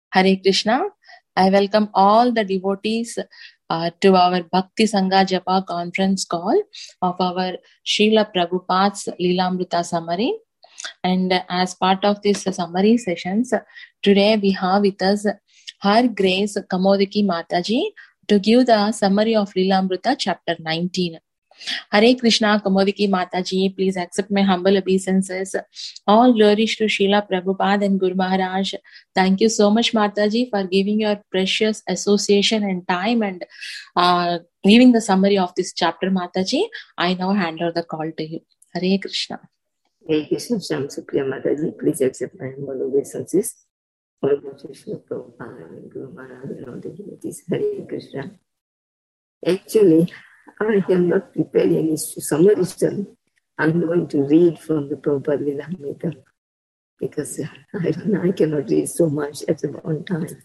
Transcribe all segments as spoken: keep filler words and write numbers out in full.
Hare Krishna. I welcome all the devotees uh, to our Bhakti Sangha Japa conference call of our Srila Prabhupada's Leelamrita summary. And uh, as part of this uh, summary sessions, today we have with us Her Grace Kamodiki Mataji to give the summary of Leelamrita chapter nineteen. Hare Krishna, Kamodiki Mataji, please accept my humble obeisances. All glories to Srila Prabhupada and Guru Maharaj. Thank you so much, Mataji, for giving your precious association and time and uh, giving the summary of this chapter, Mataji. I now hand over the call to you. Hare Krishna. Hare Krishna, Sham Supriya Mataji, please accept my humble obeisances. All glories to Srila Prabhupada and Guru Maharaj and all the devotees. Hare Krishna. Actually, I have not prepared any summary study. I'm going to read from the Prabhupada Leelamrita because I, I cannot read so much at one time.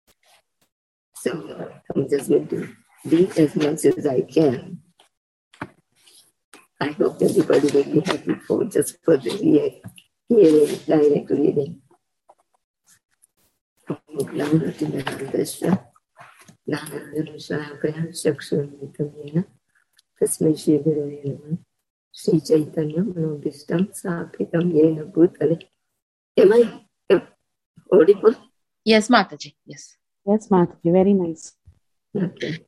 So I'm just going to read as much as I can. I hope everybody will be happy for just for the hearing, hearing direct reading. Tasmai Shri Gurave Namah. Shri Chaitanya Manobhishtam Sthapitam Yena Bhutale. Am I audible? Yes, Mataji. Yes. Yes, Mataji. Very nice. Okay.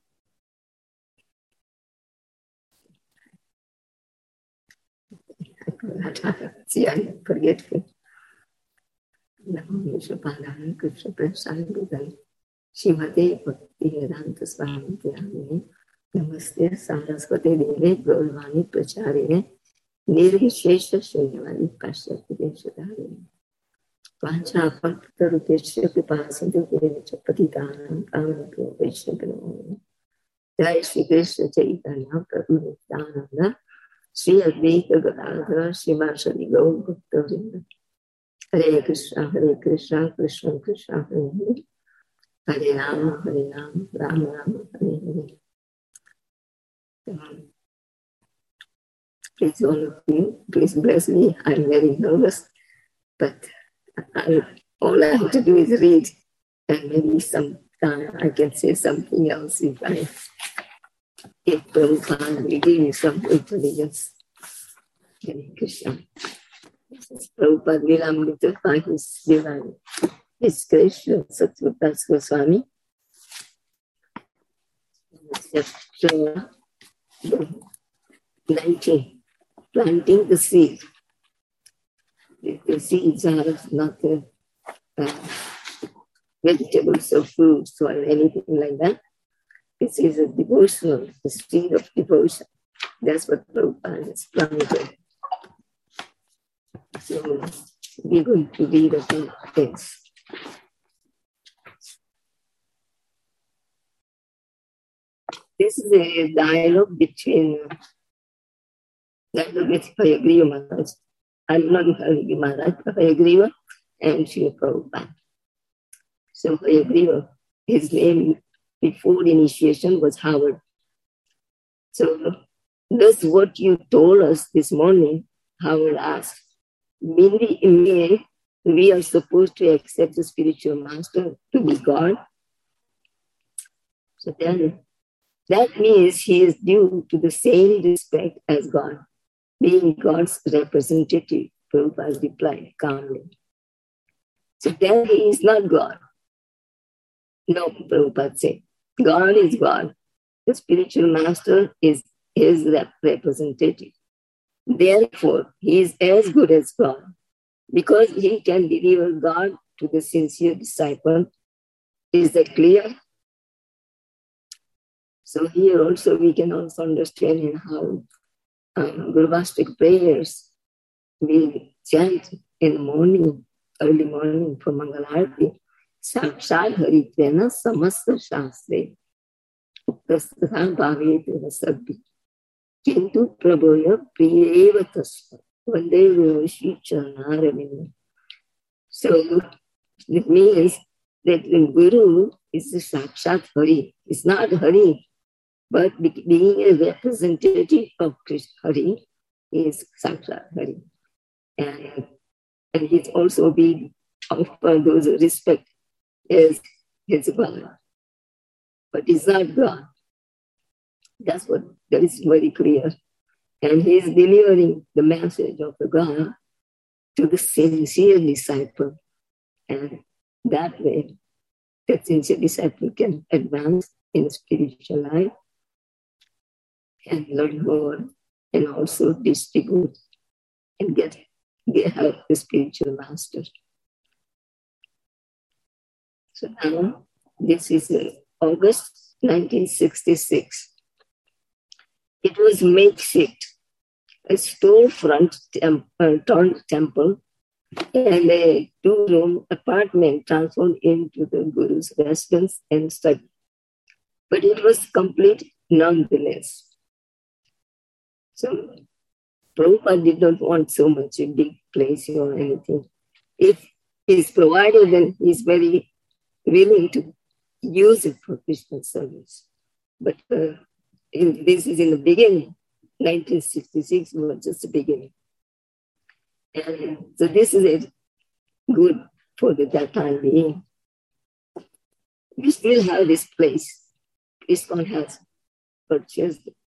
See, I am forgetful. Namo Vishwapadaya Krishna Prasad Bhutale. Shrimate Bhakti Vedanta Swami Dhyamini. Namaste Saraswati Deve Gauravani Pracharine Nirvishesha Shunyavadi Pashyati Deshadharine Pancha Pakta Rupesha Pipasantu Devicha Patitanam Kavanapyo Vaishnavino Jai Shri Krishna Chaitanya Prabhu Nityananda Shri Advaita Gadadhara Srimad Gaur Bhakta Vrinda Hare Krishna Hare Krishna Krishna Krishna Hare Hare Hare Rama Hare Rama Rama Rama Hare Hare. Um, please, all of you, please bless me. I'm very nervous, but I, all I have to do is read, and maybe some time I can say something else if I if Prabhupada will give me some intelligence. Hare Krishna. This is Prabhupada Leelamrita by his divine, his gracious Sattvadas Goswami. Chapter nineteen. Planting the seed. The, the seeds are not uh, uh, vegetables or fruits or anything like that. This is a devotional, the seed of devotion. That's what Prabhupada has planted. So we're going to read a few things. This is a dialogue between dialogue with Hayagriva Maharaj. I'm not Hayagriva Maharaj, but Hayagriva and Srila Prabhupada. So Hayagriva, his name before initiation was Howard. So that's what you told us this morning, Howard asked. Mainly, may we are supposed to accept the spiritual master to be God. So then that means he is due to the same respect as God, being God's representative, Prabhupada replied calmly. So then he is not God. No, Prabhupada said, God is God. The spiritual master is his representative. Therefore, he is as good as God, because he can deliver God to the sincere disciple. Is that clear? So here also we can also understand in how um, Gurvastik prayers we chant in the morning, early morning for Mangalarti. Sakshad Haritvena Samasta Shastre Prastha Bhavetena Sabbi Kintu Prabhoya Priyeva Tasva Vande Vivashi Charanaravina. So it means that the Guru is the Sakshat Hari. It's not Hari, but being a representative of Krishna Hari is Sakshat Hari. And, and he's also being offered those respect is his God, but he's not God. That's what that is very clear. And he is delivering the message of the God to the sincere disciple. And that way, the sincere disciple can advance in spiritual life and learn more and also distribute and get, get help the spiritual master. So now, this is uh, August nineteen sixty-six. It was makeshift, a storefront temp- uh, turned temple and a two-room apartment transformed into the Guru's residence and study. But it was complete nonetheless. So Prabhupada did not want so much a big place or anything. If it's provided, then he's very willing to use it for Krishna service. But uh, in, this is in the beginning. nineteen sixty-six was just the beginning. And so this is it, good for the, that time being. We still have this place. Krishna has purchased it.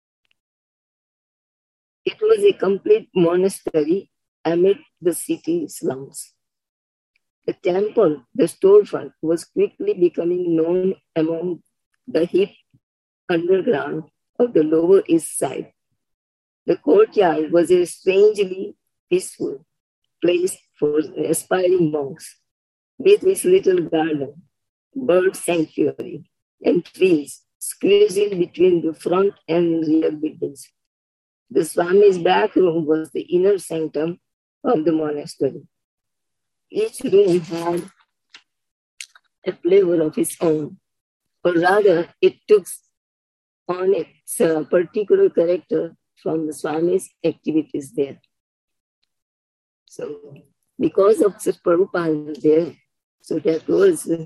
It was a complete monastery amid the city slums. The temple, the storefront, was quickly becoming known among the hip underground of the Lower East Side. The courtyard was a strangely peaceful place for aspiring monks, with its little garden, bird sanctuary, and trees squeezing between the front and rear buildings. The Swami's back room was the inner sanctum of the monastery. Each room had a flavor of its own, or rather, it took on its uh, particular character from the Swami's activities there. So, because of such Prabhupada there, so that was, uh,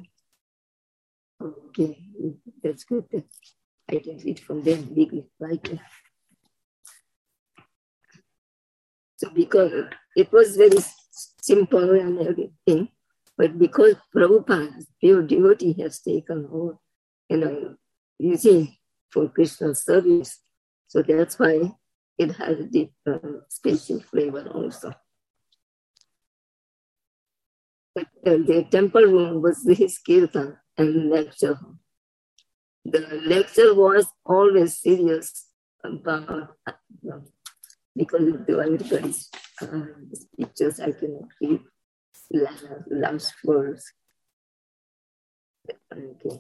okay, that's good. I can read from there, big, right? So, because it was very simple and everything, but because Prabhupada, pure devotee, has taken over, you know, using for Krishna service, so that's why it has a deep, uh, special flavor also. But, uh, the temple room was his kirtan and lecture hall. The lecture was always serious about, uh, because of the everybody's uh, pictures, I cannot read last words. Okay.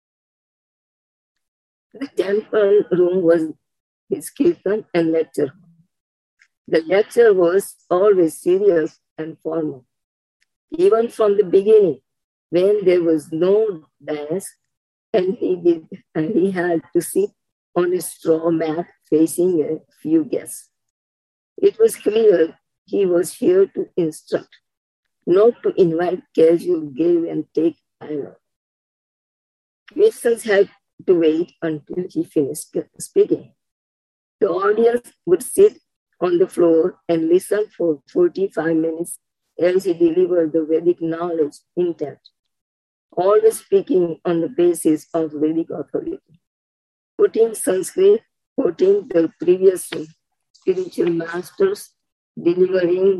The temple room was his kirtan and lecture hall. The lecture was always serious and formal. Even from the beginning, when there was no dance, and he did, and he had to sit on a straw mat facing a few guests. It was clear he was here to instruct, not to invite casual give and take dialogue. Questions had to wait until he finished speaking. The audience would sit on the floor and listen for forty-five minutes as he delivered the Vedic knowledge intact, always speaking on the basis of Vedic authority, putting Sanskrit, quoting the previous spiritual masters, delivering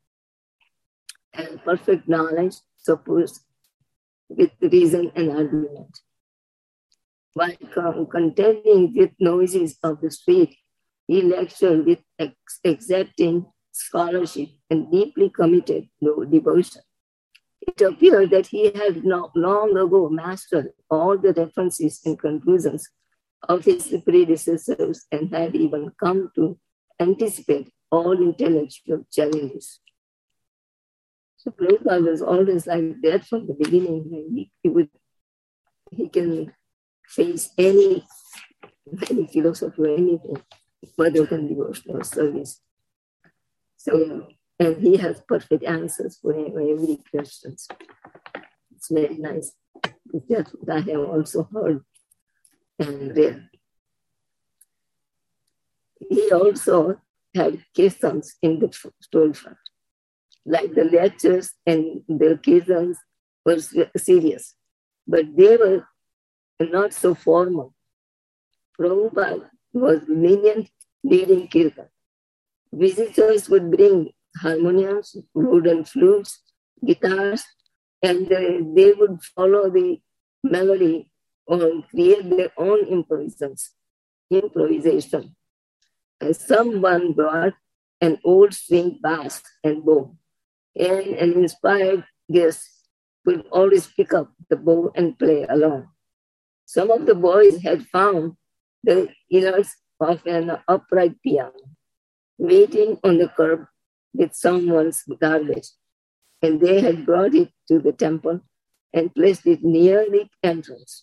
and perfect knowledge, supposed with reason and argument. While contending with noises of the street, he lectured with ex- exacting scholarship and deeply committed to devotion. It appeared that he had not long ago mastered all the references and conclusions of his predecessors and had even come to anticipate all intellectual challenges. So Prabhupada was always like that from the beginning. He, he would, he can face any, any philosophy or anything further than devotional service. So, and he has perfect answers for every question. It's very nice. That's what I have also heard and read. He also had kirtans in the storefront. Like the lectures and the kirtans were serious. but they were not so formal. Prabhupada was lenient leading kirtan. Visitors would bring harmoniums, wooden flutes, guitars, and they, they would follow the melody or create their own improvisations. improvisation. And someone brought an old string bass and bow, and an inspired guest would always pick up the bow and play along. Some of the boys had found the innards of an upright piano waiting on the curb with someone's garbage, and they had brought it to the temple and placed it near the entrance.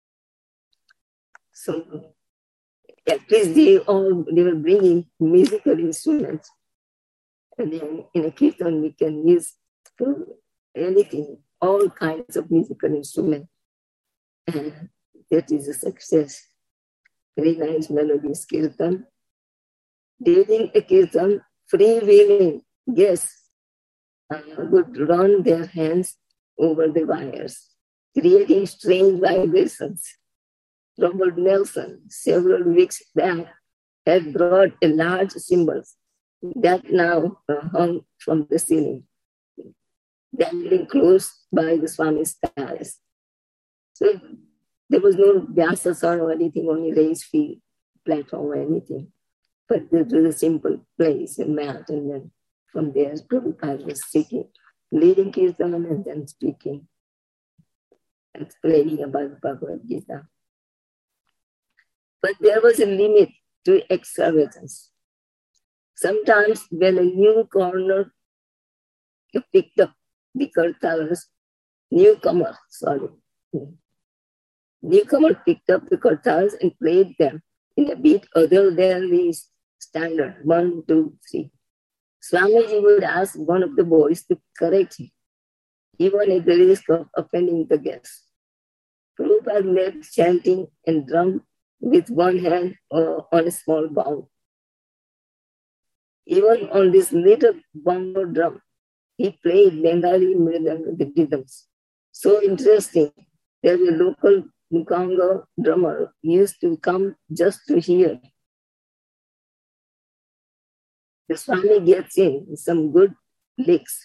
So at least they all they were bringing musical instruments, and then in a kirtan we can use anything, all kinds of musical instruments, and that is a success. Very nice melodious kirtan. During a kirtan, freewheeling guests uh, would run their hands over the wires, creating strange vibrations. Robert Nelson, several weeks back, had brought a large cymbal that now uh, hung from the ceiling, dangling close by the Swami's palace. So there was no vyasasana or anything, only raised feet, platform or anything. But it was a simple place, a mat, and then from there, Prabhupada was speaking, leading kirtan and then speaking, explaining about Bhagavad Gita. But there was a limit to extravagance. Sometimes when a new corner picked up the kartalas, newcomer, sorry, newcomer picked up the kartalas and played them in a beat other than the standard, one, two, three. Swamiji would ask one of the boys to correct him, even at the risk of offending the guests. Prabhupada led chanting and drum with one hand uh, on a small bowl. Even on this little bongo drum, he played Bengali rhythms. So interesting that a local Congo drummer used to come just to hear. The Swami gets in some good licks.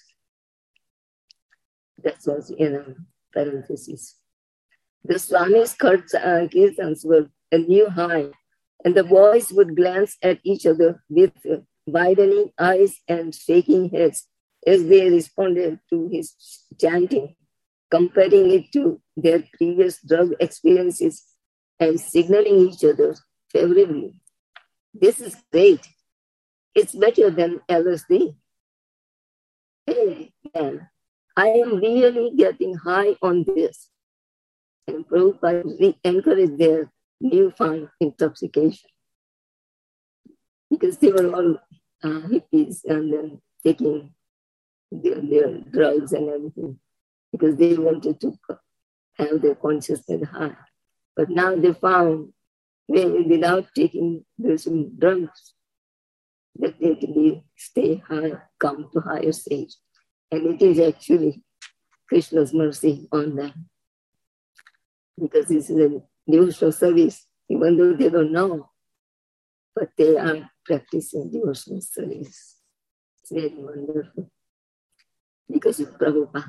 That was in a parenthesis. The Swami's uh, kirtans were a new high, and the boys would glance at each other with widening eyes and shaking heads as they responded to his chanting, comparing it to their previous drug experiences and signaling each other favorably. This is great. It's better than L S D. Hey, man, I am really getting high on this. And Prabhupada encouraged their newfound intoxication. Because they were all uh, hippies and then taking their, their drugs and everything. Because they wanted to have their consciousness high. But now they found, without taking those drugs, that they can be, stay high, come to higher stage. And it is actually Krishna's mercy on them. Because this is a devotional service, even though they don't know, but they are practicing devotional service. It's very wonderful. Because of Prabhupada.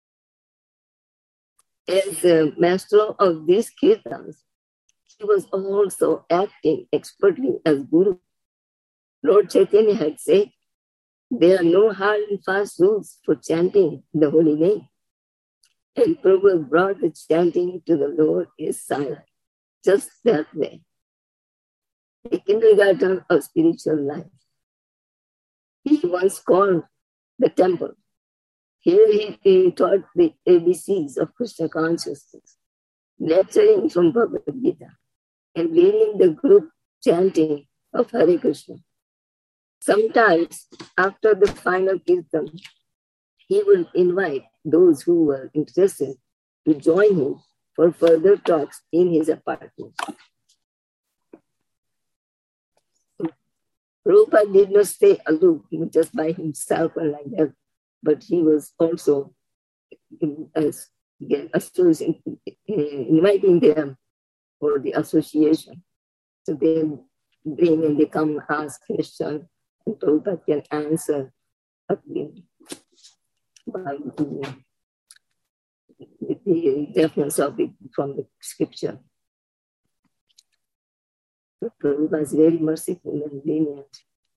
As the master of these kirtans, he was also acting expertly as Guru. Lord Chaitanya had said, there are no hard and fast rules for chanting the holy name. And Prabhupada brought the chanting to the Lord is silent, just that way. The kindergarten of spiritual life. He once called the temple. Here he, he taught the A B Cs of Krishna consciousness, lecturing from Bhagavad Gita, and leading the group chanting of Hare Krishna. Sometimes, after the final kirtan, he would invite those who were interested to join him for further talks in his apartment. Prabhupada did not stay aloof just by himself or like that, but he was also uh, get associated, inviting them for the association. So they bring and they come ask questions, and Prabhupada can answer by the, the difference of it from the scripture. So Prabhupada is very merciful and lenient.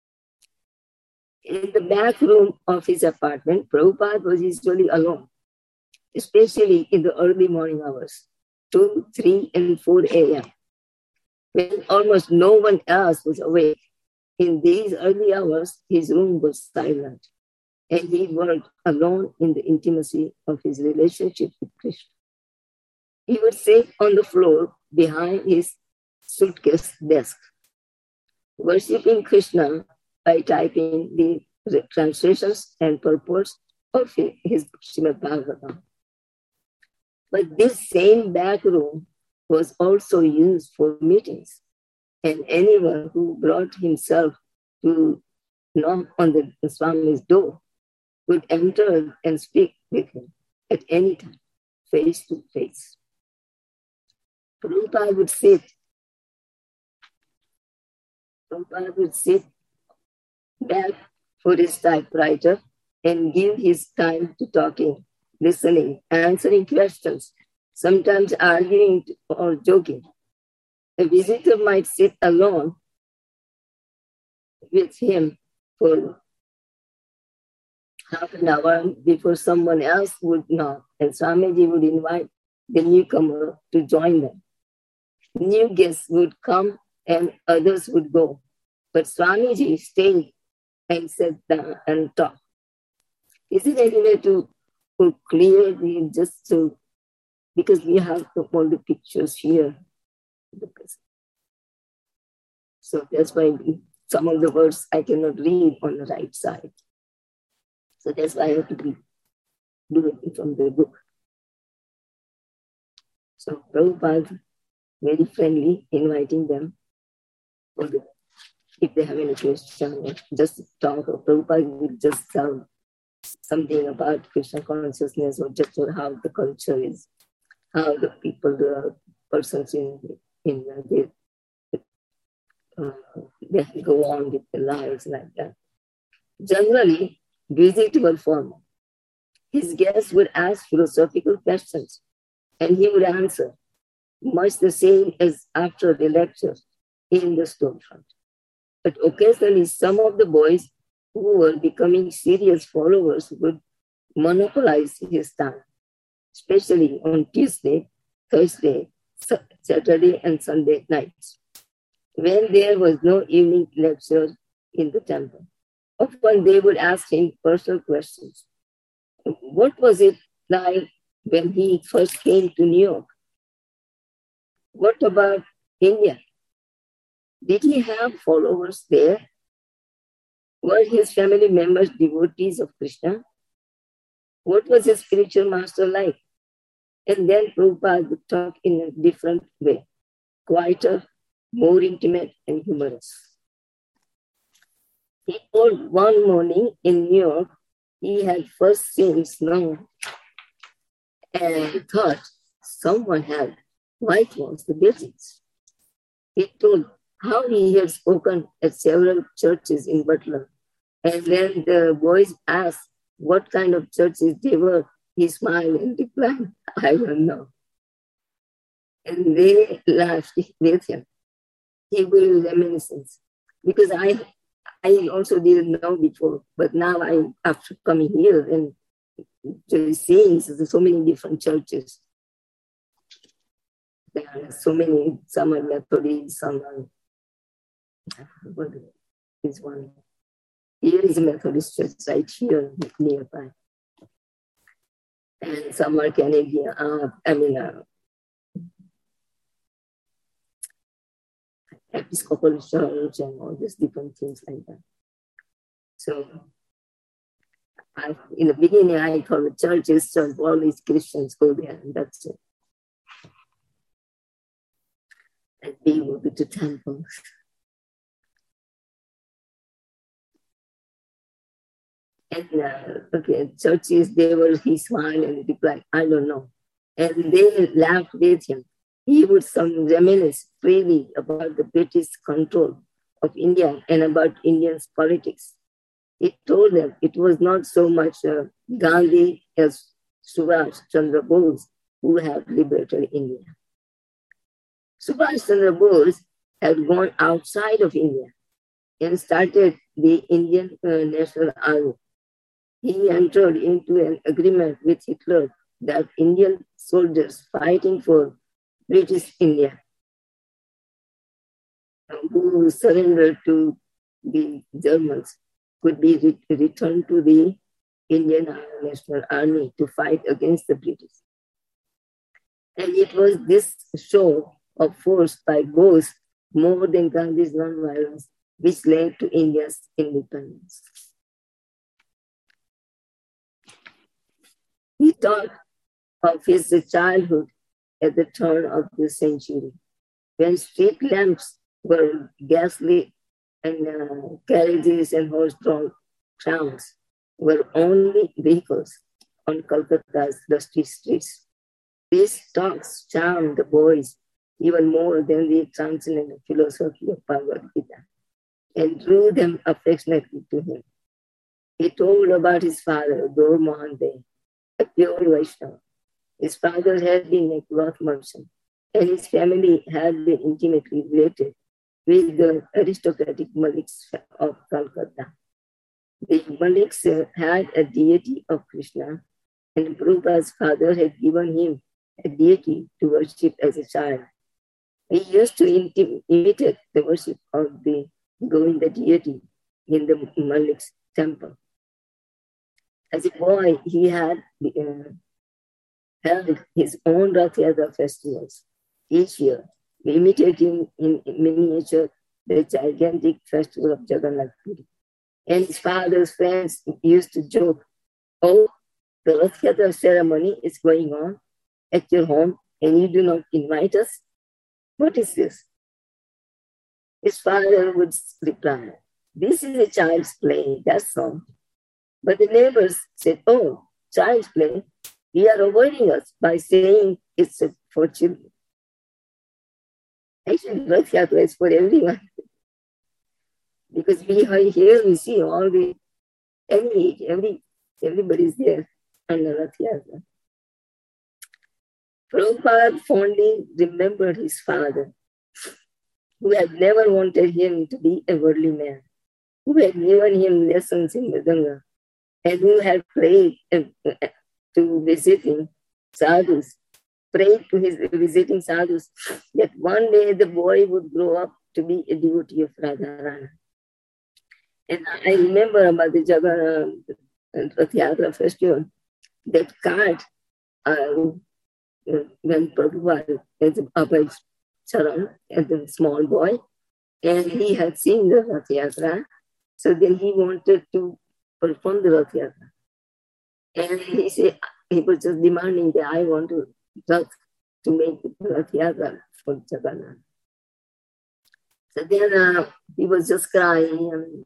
In the back room of his apartment, Prabhupada was usually alone, especially in the early morning hours, two, three, and four a.m., when almost no one else was awake. In these early hours, his room was silent, and he worked alone in the intimacy of his relationship with Krishna. He would sit on the floor behind his suitcase desk, worshipping Krishna by typing the translations and purports of his Srimad Bhagavatam. But this same back room was also used for meetings, and anyone who brought himself to knock on the Swami's door would enter and speak with him at any time, face to face. Prabhupada would sit, Prabhupada would sit back for his typewriter and give his time to talking, listening, answering questions, sometimes arguing or joking. A visitor might sit alone with him for half an hour before someone else would knock, and Swamiji would invite the newcomer to join them. New guests would come and others would go, but Swamiji stayed and sat down and talked. Is it any way to, to clear the just so, because we have all the pictures here. So that's why some of the words I cannot read on the right side. So that's why I have to be do it from the book. So Prabhupada very friendly, inviting them for the, if they have any question, just talk. Prabhupada will just tell something about Krishna consciousness or just how the culture is, how the people, the persons in in the, uh, they go on with their lives like that. Generally, visits were formal. His guests would ask philosophical questions, and he would answer, much the same as after the lecture in the storefront. But occasionally, some of the boys who were becoming serious followers would monopolize his time, especially on Tuesday, Thursday, Saturday, and Sunday nights, when there was no evening lecture in the temple. Often they would ask him personal questions. What was it like when he first came to New York? What about India? Did he have followers there? Were his family members devotees of Krishna? What was his spiritual master like? And then Prabhupada would talk in a different way, quieter, more intimate, and humorous. He told one morning in New York, he had first seen snow and thought someone had whitewashed the buildings. He told how he had spoken at several churches in Butler. And when the boys asked what kind of churches they were, he smiled and replied, I don't know. And they laughed with him. He will reminiscence. Because I I also didn't know before, but now I, after coming here and seeing so many different churches, there are so many, some are Methodist, some are, what is one? Here is a Methodist church right here nearby. And some are Canadian, uh, I mean, uh, Episcopal church and all these different things like that. So, I, in the beginning, I thought the church is church, all these Christians go there, and that's it. And we will be to temples. And uh, okay, churches, they were, he smiled and replied, I don't know. and they laughed with him. He would some reminisce freely about the British control of India and about Indians' politics. He told them it was not so much uh, Gandhi as Subhash Chandra Bose who had liberated India. Subhash Chandra Bose had gone outside of India and started the Indian uh, National Army. He entered into an agreement with Hitler that Indian soldiers fighting for British India who surrendered to the Germans could be re- returned to the Indian National Army to fight against the British. And it was this show of force by Bose more than Gandhi's non-violence which led to India's independence. He thought of his childhood at the turn of the century, when street lamps were gaslit and uh, carriages and horse-drawn trams were only vehicles on Kolkata's dusty streets. These talks charmed the boys even more than the transcendent philosophy of Bhagavad Gita and drew them affectionately to him. He told about his father, Gaur Mohan Dey, a pure Vaishnava. His father had been a cloth merchant, and his family had been intimately related with the aristocratic Maliks of Calcutta. The Maliks had a deity of Krishna, and Prabhupada's father had given him a deity to worship as a child. He used to intim- imitate the worship of the Govinda deity in the Malik's temple. As a boy, he had uh, held his own Rath Yatra festivals each year, imitating in miniature the gigantic festival of Jagannath Puri. And his father's friends used to joke, "Oh, the Rath Yatra ceremony is going on at your home and you do not invite us? What is this?" His father would reply, "This is a child's play, that's all." But the neighbors said, "Oh, child's play, you are avoiding us by saying it's for children." Actually, Rath Yatra is for everyone. Because we are here, we see all the, any age, every, everybody's there on the Rath Yatra. Prabhupada fondly remembered his father, who had never wanted him to be a worldly man, who had given him lessons in Mridanga, and who had prayed uh, to visiting sadhus, prayed to his visiting sadhus that one day the boy would grow up to be a devotee of Radharani. And I remember about the Jagannath Rath Yatra festival, that cart, uh, when Prabhupada was Abhay Charan as a small boy, and he had seen the Rath Yatra, so then he wanted to perform the Rath Yatra. And he said, he was just demanding that I want to Rath to make the Rath Yatra for Jagannath. So then uh, he was just crying and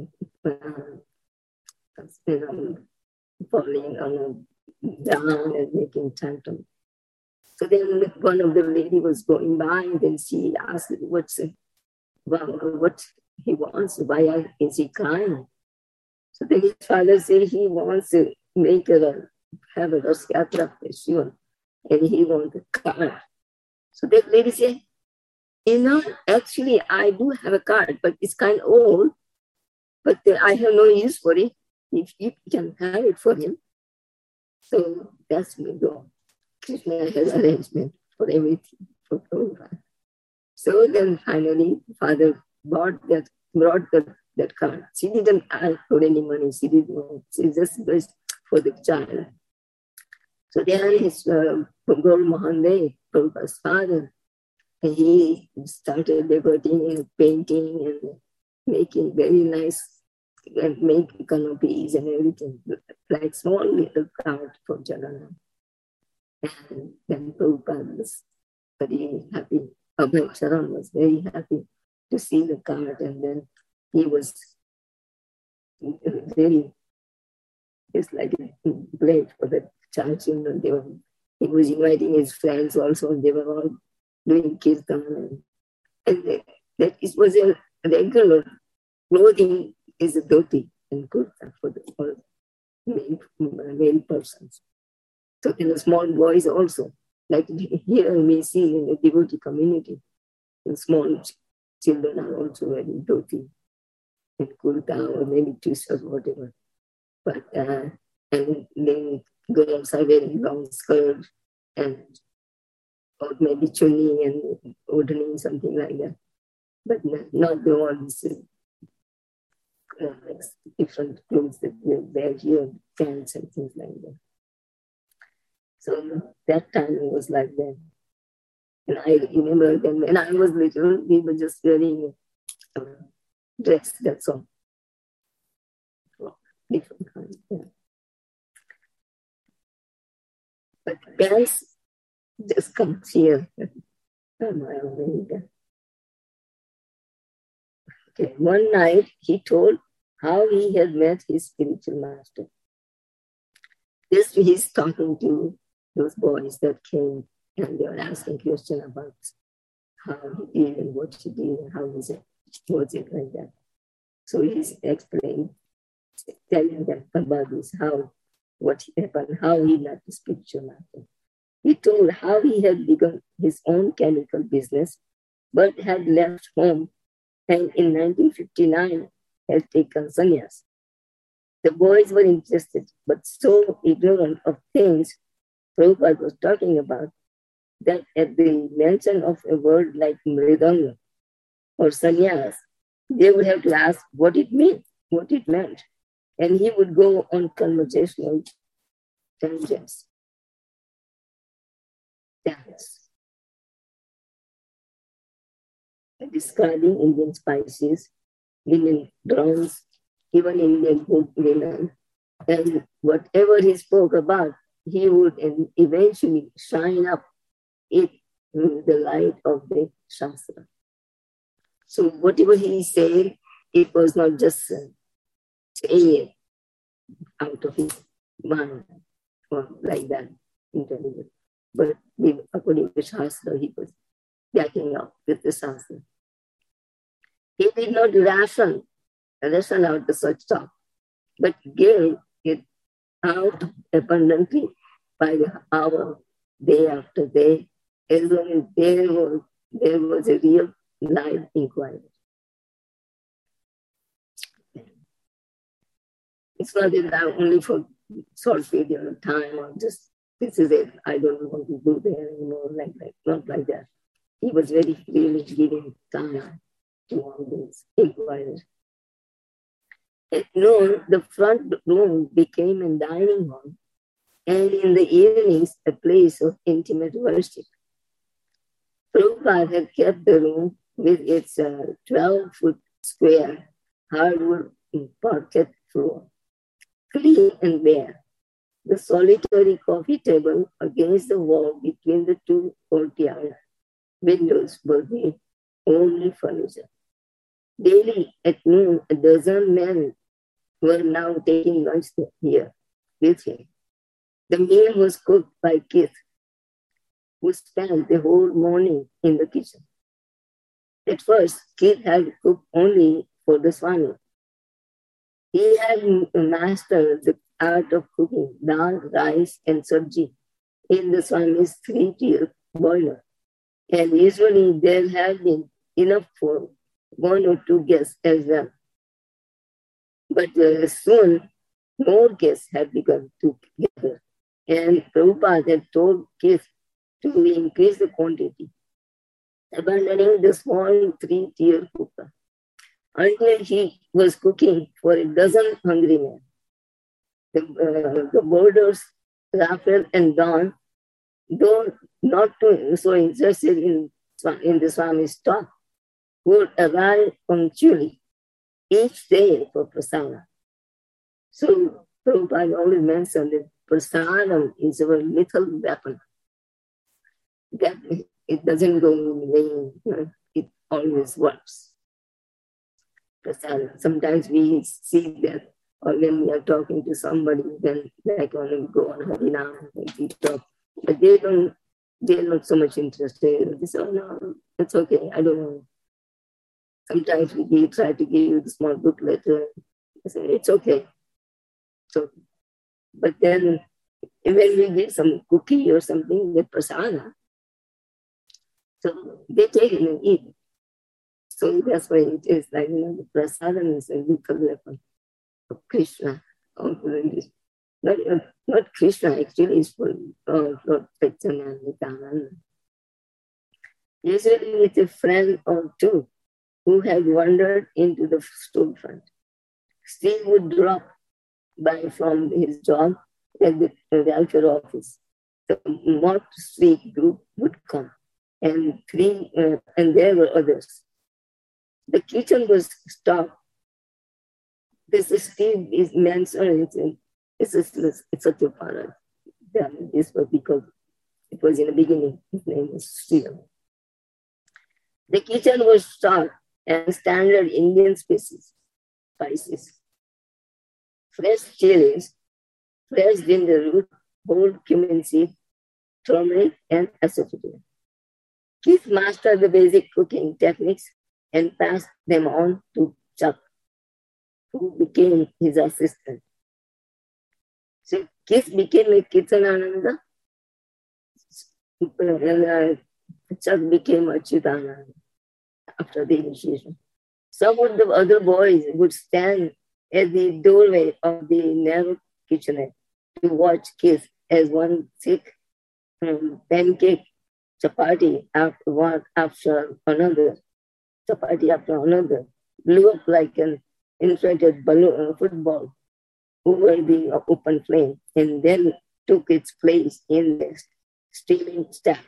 uh, you know, falling on down and making tantrum. So then one of the lady was going by, and then she asked, "What's well, what he wants? Why is he crying?" So then his father said he wants to make a have a Rath Yatra festival, and he wants a car. So that lady said, "You know, actually I do have a car, but it's kind of old, but I have no use for it. If you can have it for him." So that's me go. Krishna has arrangement for everything for Prabhupada. So then finally, father bought that, brought that, that car. She didn't ask for any money. She didn't know. She just was for the child. So then his uh, Gaur Mohan Dey, Prabhupada's father, and he started decorating and painting and making very nice, and make canopies and everything, like small little cart for Jagannath. And then Prabhupada was very happy. Abhay Charan was very happy to see the cart, and then he was very, it's like a plate for the child children. They were he was inviting his friends also. They were all doing kirtan. And that, that it was a regular clothing is a dhoti and kurta for the all male, male persons. So in the small boys also, like here we see in the devotee community, the small children are also wearing dhoti and kurta or maybe t-shirt, whatever. But uh, and then girls are wearing long skirt and or maybe chunni and odhani, something like that. But not, not the ones uh, like different clothes that we wear here, pants and things like that. So that time it was like that. And I remember then when I was little, we were just wearing a dress, that's all. Different kinds, yeah. But pants just come here. Okay. One night he told how he had met his spiritual master. This he's talking to those boys that came and they were asking questions about how he did and what he did and how was it, was it like that. So he's explaining, telling them about this, how, what happened, how he met the spiritual master. He told how he had begun his own chemical business, but had left home and in nineteen fifty-nine had taken sannyas. The boys were interested, but so ignorant of things Prabhupada was talking about that at the mention of a word like mridanga or sannyas, they would have to ask what it meant, what it meant. And he would go on conversational tangents. Dance. Describing Indian spices, linen drums, even Indian good linen, and whatever he spoke about, he would eventually shine up it in the light of the Shastra. So whatever he said, it was not just saying it out of his mind or like that, intelligent. But according to Shastra, he was backing up with the Shastra. He did not ration, ration out the such talk, but gave it out abundantly by the hour, day after day, as long as there was, there was a real live inquiry. It's not that only for short period of time or just this is it, I don't want to do there anymore, like that, not like that. He was very freely giving time to all these inquiries. At noon, the front room became a dining hall, and in the evenings, a place of intimate worship. Prabhupada had kept the room with its twelve-foot uh, square hardwood parquet floor, clean and bare. The solitary coffee table against the wall between the two courtyard windows were the only furniture. Daily at noon, a dozen men were now taking lunch here with him. The meal was cooked by Keith, who spent the whole morning in the kitchen. At first, Keith had cooked only for the Swami. He had mastered the art of cooking dal, rice, and sabji in the Swami's three-tier boiler. And usually there had been enough for one or two guests as well. But uh, soon, more guests had begun to gather. And Prabhupada had told Keith to increase the quantity, abandoning the small three-tier cooker. Until he was cooking for a dozen hungry men. The, uh, the boarders, Raphael and Don, though not too, so interested in, in the Swami's talk, would arrive punctually each day for prasada. So Prabhupada always mentioned that prasadam is our little weapon. That it doesn't go in vain, it always works. Prasadam. Sometimes we see that, or when we are talking to somebody, then like when we go on Harinam, we talk, but they don't, they're not so much interested. They say, oh no, it's okay, I don't know. Sometimes we give, try to give you the small booklet. Uh, I say, it's okay. So, but then when we give some cookie or something, the prasada, so they take it and eat. So that's why it is like, you know, the prasadam is a little weapon of Krishna. Not, not Krishna, actually, it's for uh, Lord Chaitanya and Nityananda. Usually with a friend or two who had wandered into the stool front. Steve would drop by from his job at the welfare office. The Mott Street group would come, and three, uh, and there were others. The kitchen was stocked. This Steve is mentioned. It's a, it's a Tupara. This was because it was in the beginning. His name was Steve. The kitchen was stocked and standard Indian species, spices, fresh chilies, fresh ginger root, whole cumin seed, turmeric, and asafoetida. Keith mastered the basic cooking techniques and passed them on to Chuck, who became his assistant. So Keith became a Kirtanananda, and uh, Chuck became a Chitananda after the initiation. Some of the other boys would stand at the doorway of the narrow kitchenette to watch Keith as one thick um, pancake chapati after one after another, chapati after another, blew up like an inflated balloon, football over the open flame, and then took its place in the steaming stack.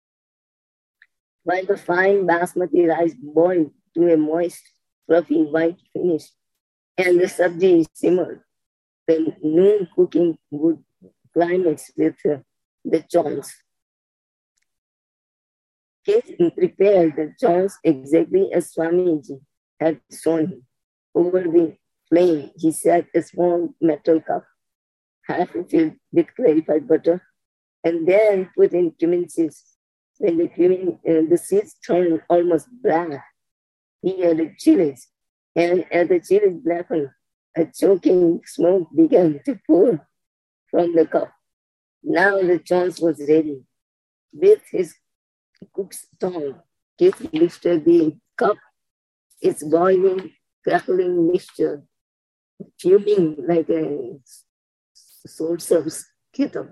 While the fine basmati rice boiled to a moist, fluffy white finish, and the sabji simmered, the noon cooking would climax with uh, the chawns. Keith prepared the chawns exactly as Swamiji had shown him. Over the flame, he set a small metal cup, half filled with clarified butter, and then put in cumin seeds. When the cumin, uh, the seeds turned almost black, he added chilies, and as the chilies blackened, a choking smoke began to pour from the cup. Now the chawns was ready. With his cook's tongue, Keith lifted the cup, its boiling, crackling mixture, fuming like a source of kettle,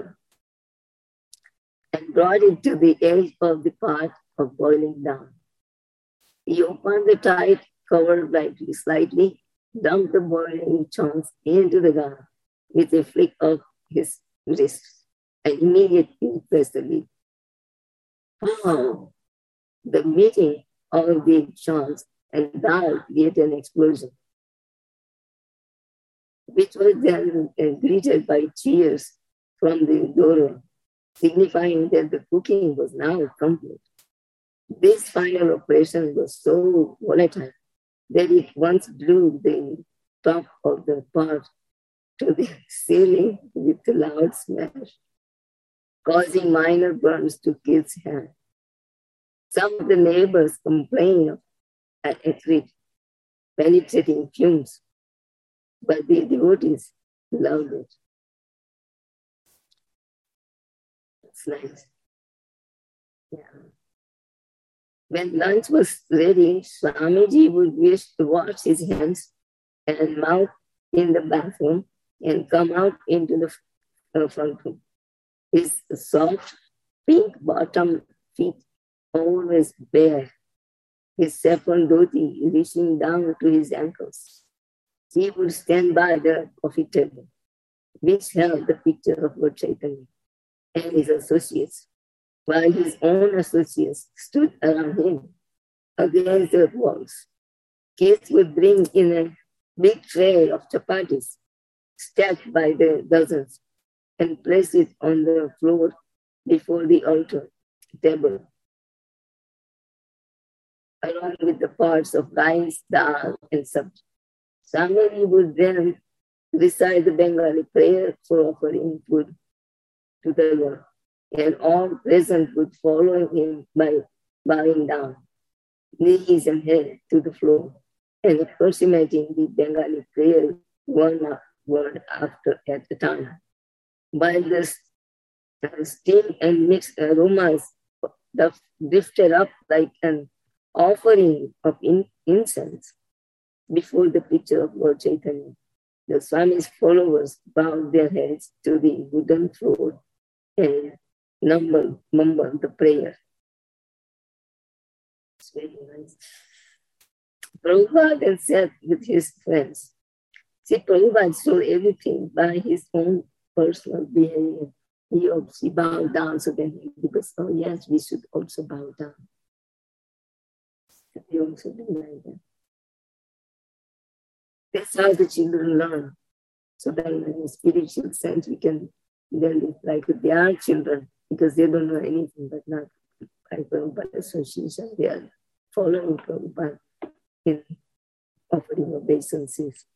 and brought it to the edge of the pot of boiling down. He opened the tight cover lightly, slightly, dumped the boiling chunks into the gun with a flick of his wrist, and immediately pressed the lid. Oh, the meeting of the chunks and dal created an explosion, which was then greeted by cheers from the doorway, signifying that the cooking was now complete. This final operation was so volatile that it once blew the top of the pot to the ceiling with a loud smash, causing minor burns to Keith's hand. Some of the neighbors complained of an acrid, penetrating fumes, but the devotees loved it. It's nice. Yeah. When lunch was ready, Swamiji would wish to wash his hands and mouth in the bathroom and come out into the uh, front room. His soft, pink-bottomed feet always bare, his saffron dhoti reaching down to his ankles. He would stand by the coffee table, which held the picture of Lord Chaitanya and his associates, while his own associates stood around him against the walls. Keith would bring in a big tray of chapatis, stacked by the dozens, and place it on the floor before the altar table, along with the pots of rice, dal, and sabji. Swamiji would then recite the Bengali prayer for offering food to the Lord. and all present would follow him by bowing down, knees and head to the floor, and approximating the Bengali prayer one word after at a time. While the steam and mixed aromas drifted up like an offering of in incense before the picture of Lord Chaitanya, the Swami's followers bowed their heads to the wooden floor and mumbled, mumbled the prayer. It's very nice. Prabhupada then sat with his friends. See, Prabhupada saw everything by his own personal behavior. He obviously bowed down, so then he because, oh yes, we should also bow down. We also do like that. That's how the children learn. So then in a spiritual sense, we can then live like they are children because they don't know anything but not like Prabhupada association. They are following Prabhupada in offering obeisances.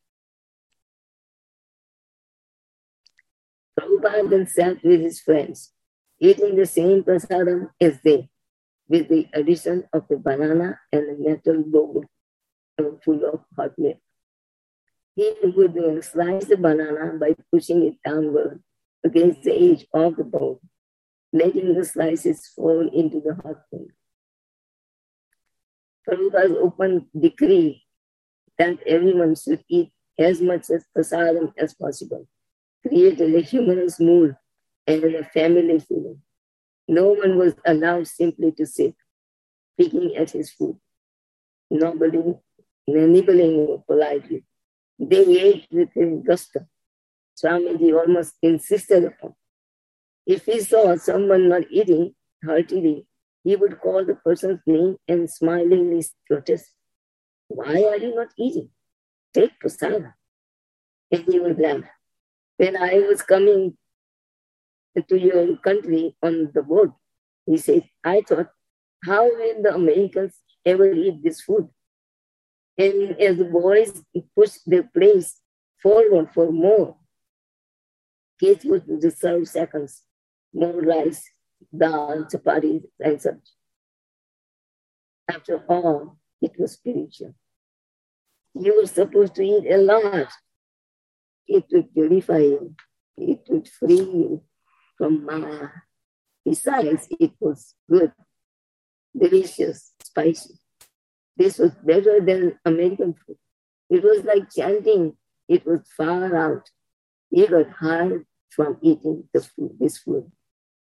Prabhupada then sat with his friends, eating the same prasadam as they, with the addition of a banana and a metal bowl full of hot milk. He would uh, slice the banana by pushing it downward against the edge of the bowl, letting the slices fall into the hot milk. Prabhupada's open decree that everyone should eat as much as prasadam as possible created a humorous mood and a family feeling. No one was allowed simply to sit, picking at his food, nibbling, nibbling politely. They ate with gusto. Swamiji almost insisted upon. If he saw someone not eating heartily, he would call the person's name and smilingly protest. Why are you not eating? Take prasadam. And he would laugh. When I was coming to your country on the boat, he said, I thought, how will the Americans ever eat this food? And as the boys pushed their place forward for more, kids would reserve seconds, more rice, dal, chapatis, and such. After all, it was spiritual. You were supposed to eat a lot. It would purify you. It would free you from Maya. Besides, it was good, delicious, spicy. This was better than American food. It was like chanting. It was far out. You got high from eating the food, this food.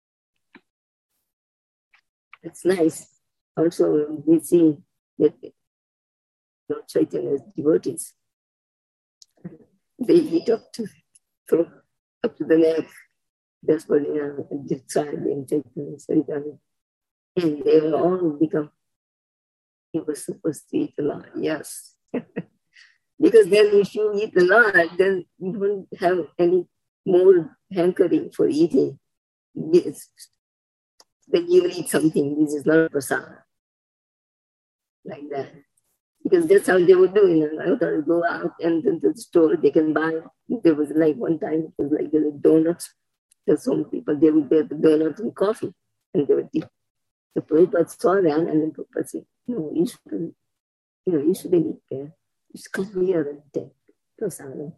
It's nice. Also, we see that Lord Chaitanya's devotees, they eat up to, to up to the neck. That's what you know, described in Chaitanya's Chaitanya. And they will all become, he was supposed to eat a lot, yes. Because then if you eat a lot, then you won't have any more hankering for eating. Yes. Then you will eat something, this is not prasada. Like that. Because that's how they would do it. I would go out and then to the store, they can buy. There was like one time, it was like there were donuts. There's some people, they would get the donuts and coffee, and they would eat. The Prabhupada saw that, and then Prabhupada said, no, you shouldn't, you know, you shouldn't eat there. You should come here and take prasada.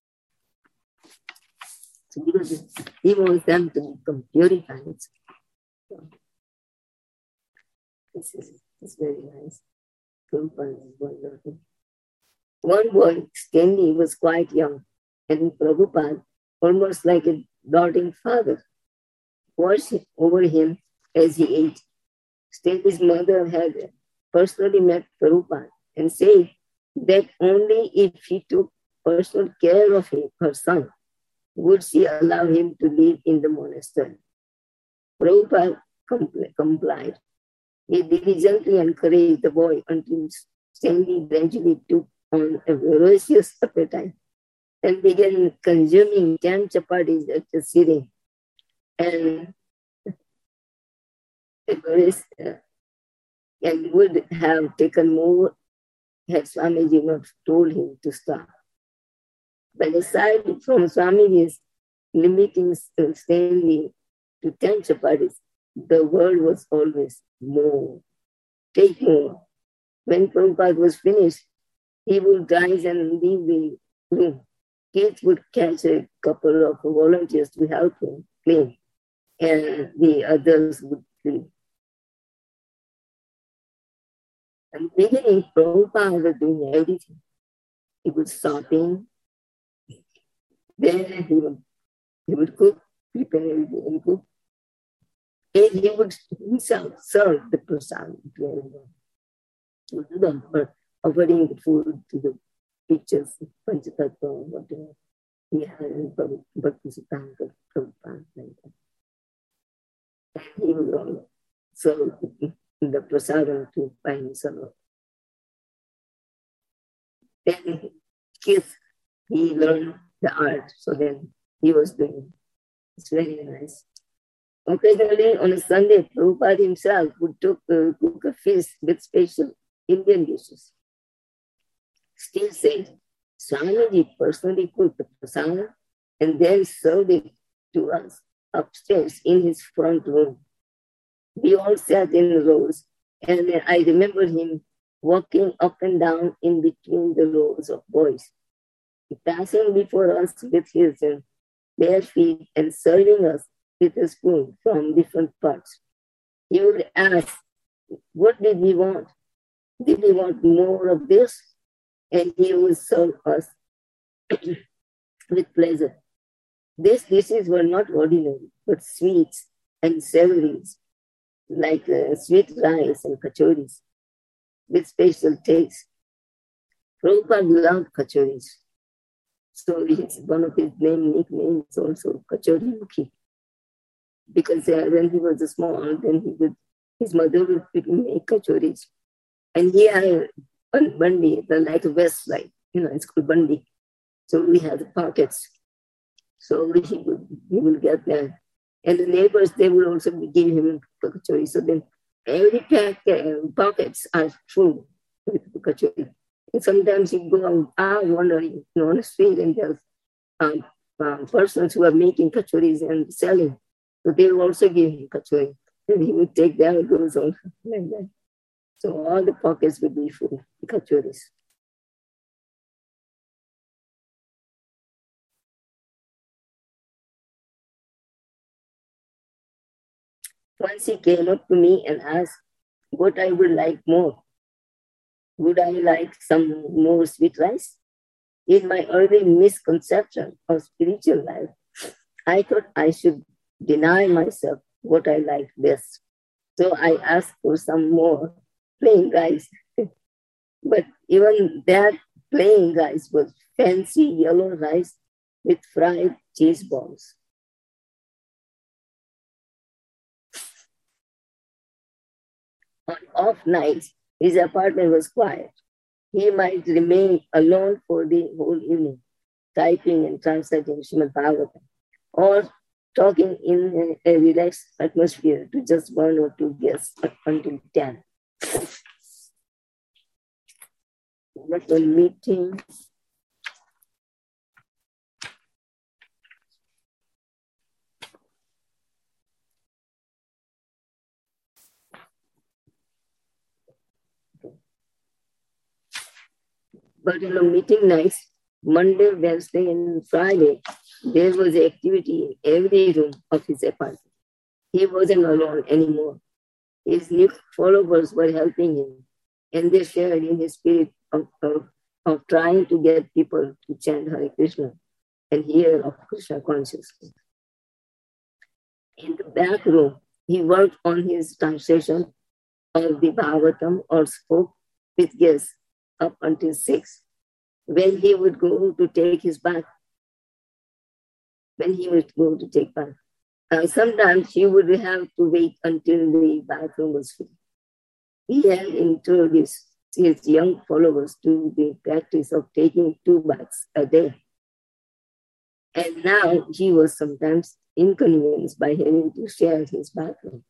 So because he wants them to become purified. So, this is, this is very nice. Prabhupada is wonderful. One boy, Stanley, was quite young, and Prabhupada, almost like a doting father, watched over him as he ate. Stanley's mother had personally met Prabhupada and said that only if he took personal care of him, her son, would she allow him to live in the monastery. Prabhupada compl- complied. He diligently encouraged the boy until Stanley gradually took on a voracious appetite and began consuming ten chapatis at a sitting. And, and would have taken more had Swamiji not told him to stop. But aside from Swamiji's limiting Stanley to ten chapatis, the word was always more, take more. When Prabhupada was finished, he would rise and leave the room. Kids would catch a couple of volunteers to help him clean, and the others would leave. And beginning, Prabhupada was doing everything. He would shopping, then he would, he would cook, prepare everything and cook. And he would himself serve the prasad to everyone. To do them, but offering the food to the pictures, Panchatattva, whatever he had in Bhakti Siddhanta Prabhupada, like that. And he would all serve the prasadam to by himself. Then kids, he learned the art, so then he was doing. It's very nice. Occasionally on a Sunday, Prabhupada himself would took, uh, cook a feast with special Indian dishes. Still said, Swamiji personally cooked the prasad and then served it to us upstairs in his front room. We all sat in rows, and I remember him walking up and down in between the rows of boys, passing before us with his uh, bare feet and serving us with a spoon from different parts. He would ask, what did we want? Did we want more of this? And he would serve us with pleasure. These dishes were not ordinary, but sweets and savories, like uh, sweet rice and kachoris, with special taste. Prabhupada loved kachoris. So it's one of his name, nicknames also Kachori Mukhi. Because uh, when he was small, then he would, his mother would make kachoris. And he had a bandi, like a Westlife, you know, it's called bandi. So we had the pockets. So he would, he would get that. And the neighbors, they would also give him kachori. So then every pack, uh, pockets are full with kachori. And sometimes you go out wandering, you know, on the street, and there's um, um, persons who are making kachoris and selling. So they will also give him kachori. And he would take their goods also like that. So all the pockets would be full of kachoris. Once he came up to me and asked what I would like more. Would I like some more sweet rice? In my early misconception of spiritual life, I thought I should deny myself what I liked best. So I asked for some more plain rice. But even that plain rice was fancy yellow rice with fried cheese balls. On off nights, his apartment was quiet. He might remain alone for the whole evening, typing and translating Srimad Bhagavatam, or talking in a, a relaxed atmosphere to just one or two guests until ten. But on meeting, but on meeting nights, Monday, Wednesday, and Friday, there was activity in every room of his apartment. He wasn't alone anymore. His new followers were helping him, and they shared in his spirit of, of, of trying to get people to chant Hare Krishna and hear of Krishna consciousness. In the back room, he worked on his translation of the Bhagavatam or spoke with guests up until six. When he would go to take his bath, when he would go to take bath, uh, sometimes he would have to wait until the bathroom was full. He had introduced his young followers to the practice of taking two baths a day. And now he was sometimes inconvenienced by having to share his bathroom.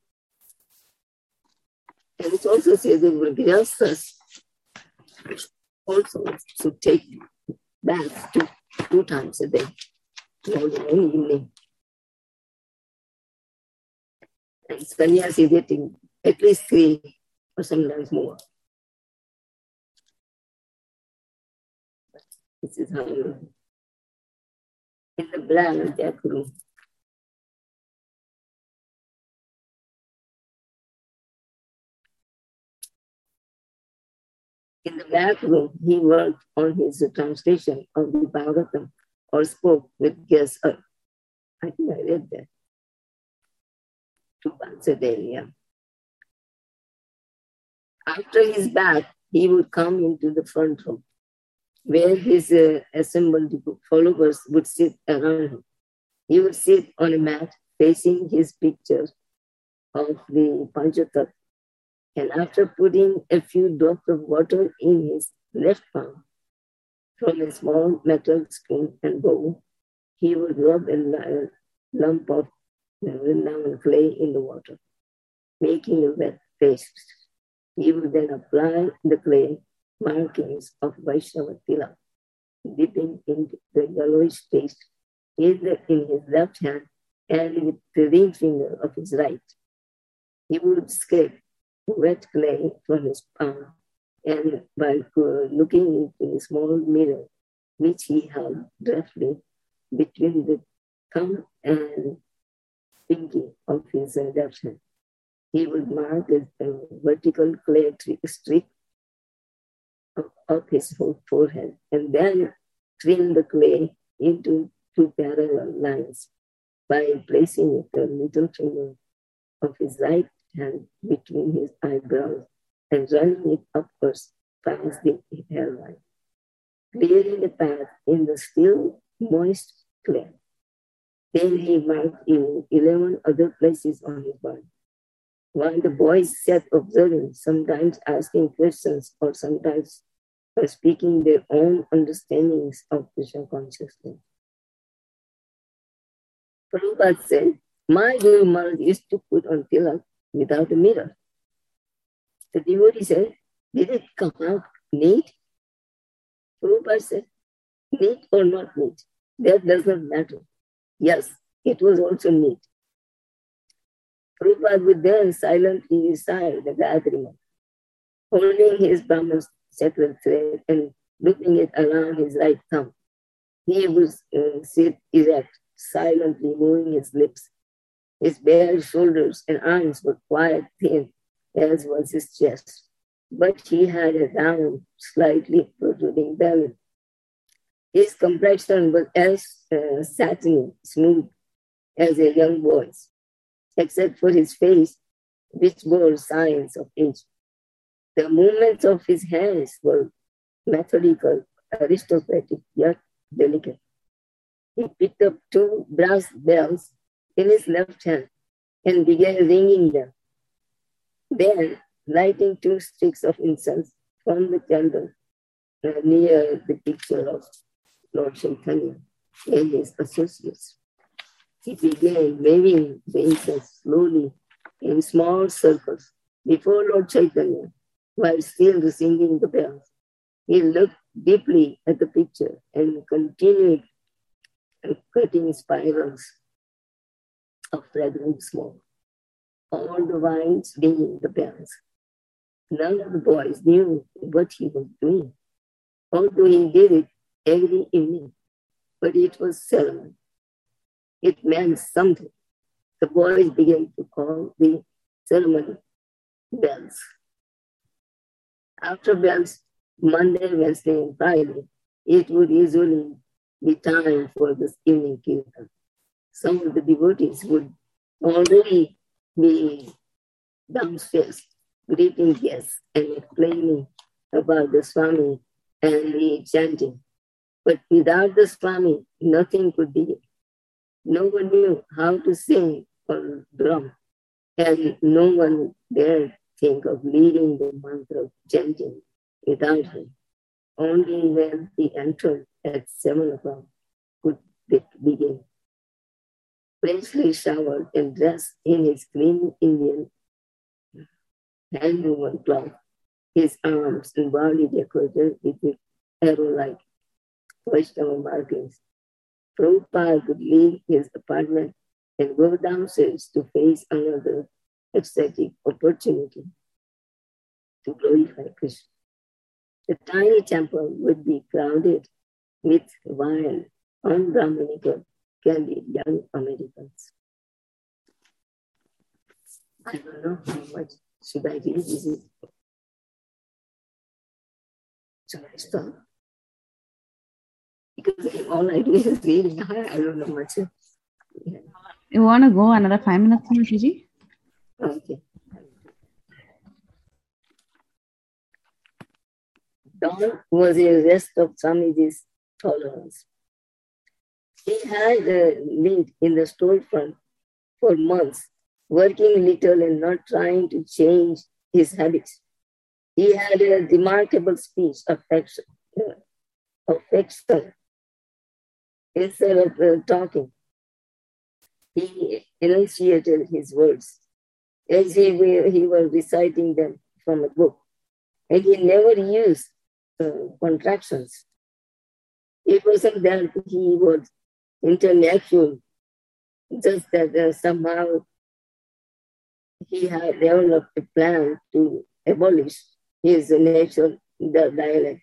And it also says that Grihasthas also to take baths two, two times a day, morning and evening. And sannyasi is getting at least three or sometimes more. This is how you, in the black jack room. In the back room, he worked on his translation of the Bhagavatam or spoke with guests. Uh, I think I read that. Two months a day, yeah. After his bath, he would come into the front room where his uh, assembled followers would sit around him. He would sit on a mat facing his picture of the Panchatattva, and after putting a few drops of water in his left palm from a small metal spoon and bowl, he would rub a lump of Vrindavan clay in the water, making a wet paste. He would then apply the clay markings of Vaishnava Tilak, dipping into the yellowish paste either in his left hand and with the ring finger of his right. He would scrape wet clay from his palm, and by looking into a small mirror, which he held roughly between the thumb and pinky of his left hand, he would mark a, a vertical clay streak of, of his forehead, and then trim the clay into two parallel lines by placing the little finger of his right hand between his eyebrows and running it upwards past the hairline, clearing the path in the still moist clay. Then he marked in eleven other places on his body. While the boys sat observing, sometimes asking questions or sometimes speaking their own understandings of Krishna consciousness. Prabhupada said, my Guru Maharaj used to put on tilak without a mirror. The devotee said, did it come out neat? Prabhupada said, neat or not neat, that does not matter. Yes, it was also neat. Prabhupada would then silently recite the Gayatri Mantra, holding his Brahman's sacred thread and looping it around his right thumb. He would uh, sit erect, silently moving his lips. His bare shoulders and arms were quite thin, as was his chest, but he had a round, slightly protruding belly. His complexion was as uh, satiny, smooth as a young boy's, except for his face, which bore signs of age. The movements of his hands were methodical, aristocratic, yet delicate. He picked up two brass bells in his left hand and began ringing them. Then, lighting two sticks of incense from the candle uh, near the picture of Lord Chaitanya and his associates, he began waving the incense slowly in small circles before Lord Chaitanya while still ringing the bells. He looked deeply at the picture and continued cutting spirals of fragrant smoke, all the while ringing the bells. None of the boys knew what he was doing, although he did it every evening, but it was ceremony. It meant something. The boys began to call the ceremony bells. After bells, Monday, Wednesday, and Friday, it would usually be time for this evening kirtan. Some of the devotees would already be downstairs greeting guests and explaining about the Swami and the chanting. But without the Swami, nothing could be. No one knew how to sing or drum, and no one dared think of leading the mantra of chanting without him. Only when he entered at seven o'clock could it begin. Freshly showered and dressed in his clean Indian hand-woven cloth, his arms and body decorated with arrow-like Vaishnava markings, Prabhupada would leave his apartment and go downstairs to face another ecstatic opportunity to glorify Krishna. The tiny temple would be crowded with wild, unbrahmanical, candid young Americans. I don't know how much should I read. Is it? Should I stop? Because all I do is reading. I don't know much. Yeah. You want to go another five minutes, Mataji? Okay. Don was a rest of Swamiji's tolerance. He had uh, lived in the storefront for months, working little and not trying to change his habits. He had a remarkable speech, affection, uh, affection. Instead of uh, talking, he enunciated his words as he, he was reciting them from a book. And he never used uh, contractions. It wasn't that he was intellectual, just that uh, somehow he had developed a plan to abolish his natural dialect.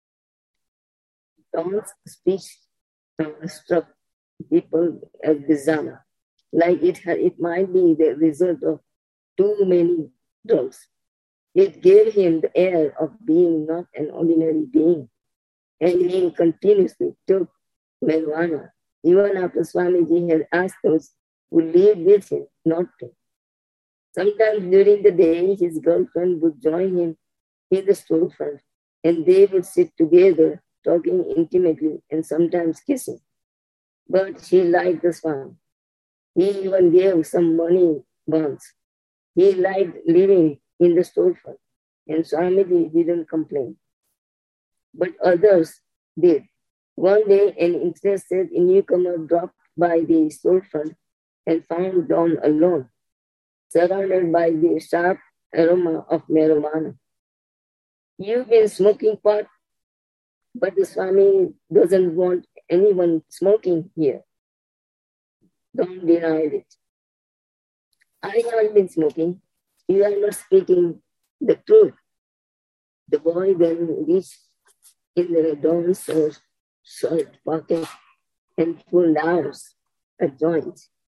Don's speech uh, struck people as bizarre, like it, had, it might be the result of too many drugs. It gave him the air of being not an ordinary being, and he continuously took marijuana, even after Swamiji had asked those who lived with him not to. Sometimes during the day, his girlfriend would join him in the storefront, and they would sit together, talking intimately and sometimes kissing. But she liked the Swami. He even gave some money once. He liked living in the storefront, and Swamiji didn't complain. But others did. One day, an interested newcomer dropped by the storefront and found Don alone, surrounded by the sharp aroma of marijuana. You've been smoking pot, but the Swami doesn't want anyone smoking here. Don denied it. I haven't been smoking. You are not speaking the truth. The boy then reached in the Don's shirt pocket and pulled out a joint.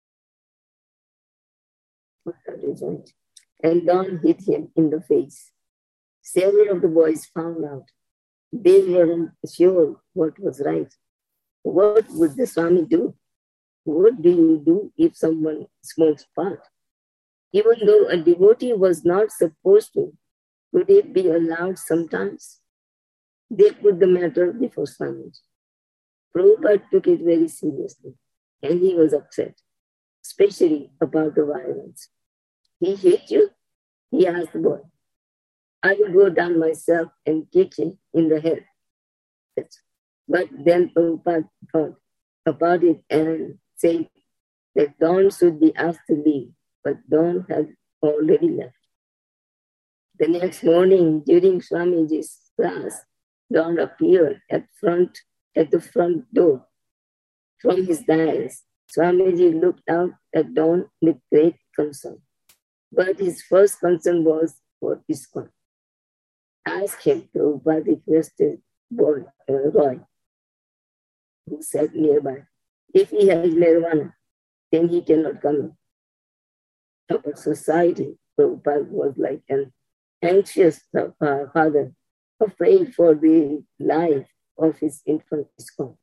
A joint. And Don hit him in the face. Several of the boys found out. They weren't sure what was right. What would the Swami do? What do you do if someone smokes pot? Even though a devotee was not supposed to, could it be allowed sometimes? They put the matter before Swamiji. Prabhupada took it very seriously, and he was upset, especially about the violence. He hit you? He asked the boy. I will go down myself and kick him in the head. But then Prabhupada thought about it and said that Don should be asked to leave, but Don had already left. The next morning, during Swamiji's class, Don appeared at front at the front door. From his dais, Swamiji looked out at Don with great concern. But his first concern was for ISKCON. Ask him, Prabhupada requested boy, uh, Roy, who sat nearby. If he has marijuana, then he cannot come in. Our society, Prabhupada was like an anxious uh, father, afraid for the life of his infant ISKCON.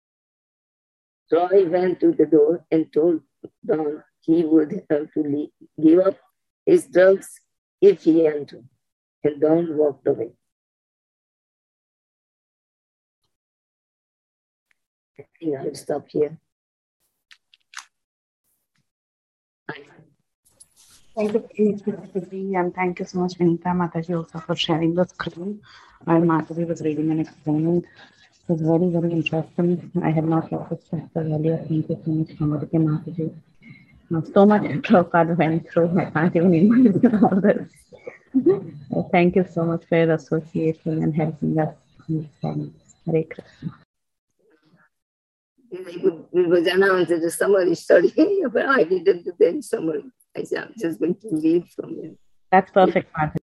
Roy went to the door and told Don he would have to leave, give up his drugs if he entered, and Don walked away. I think I'll stop here. Thank you, and thank you so much, Vinita Mataji, also for sharing the screen. While Mataji was reading and explaining, it was very, very interesting. I had not heard this chapter earlier. Thank you so much, Namaste Mataji. Now, so much Prabhupada went through, I can't even imagine all this. Thank you so much for your association and helping us understand. Hare Krishna. We was announced as a summary study, but I didn't do any summary. I said, I'm just going to read from it. That's perfect, Mataji.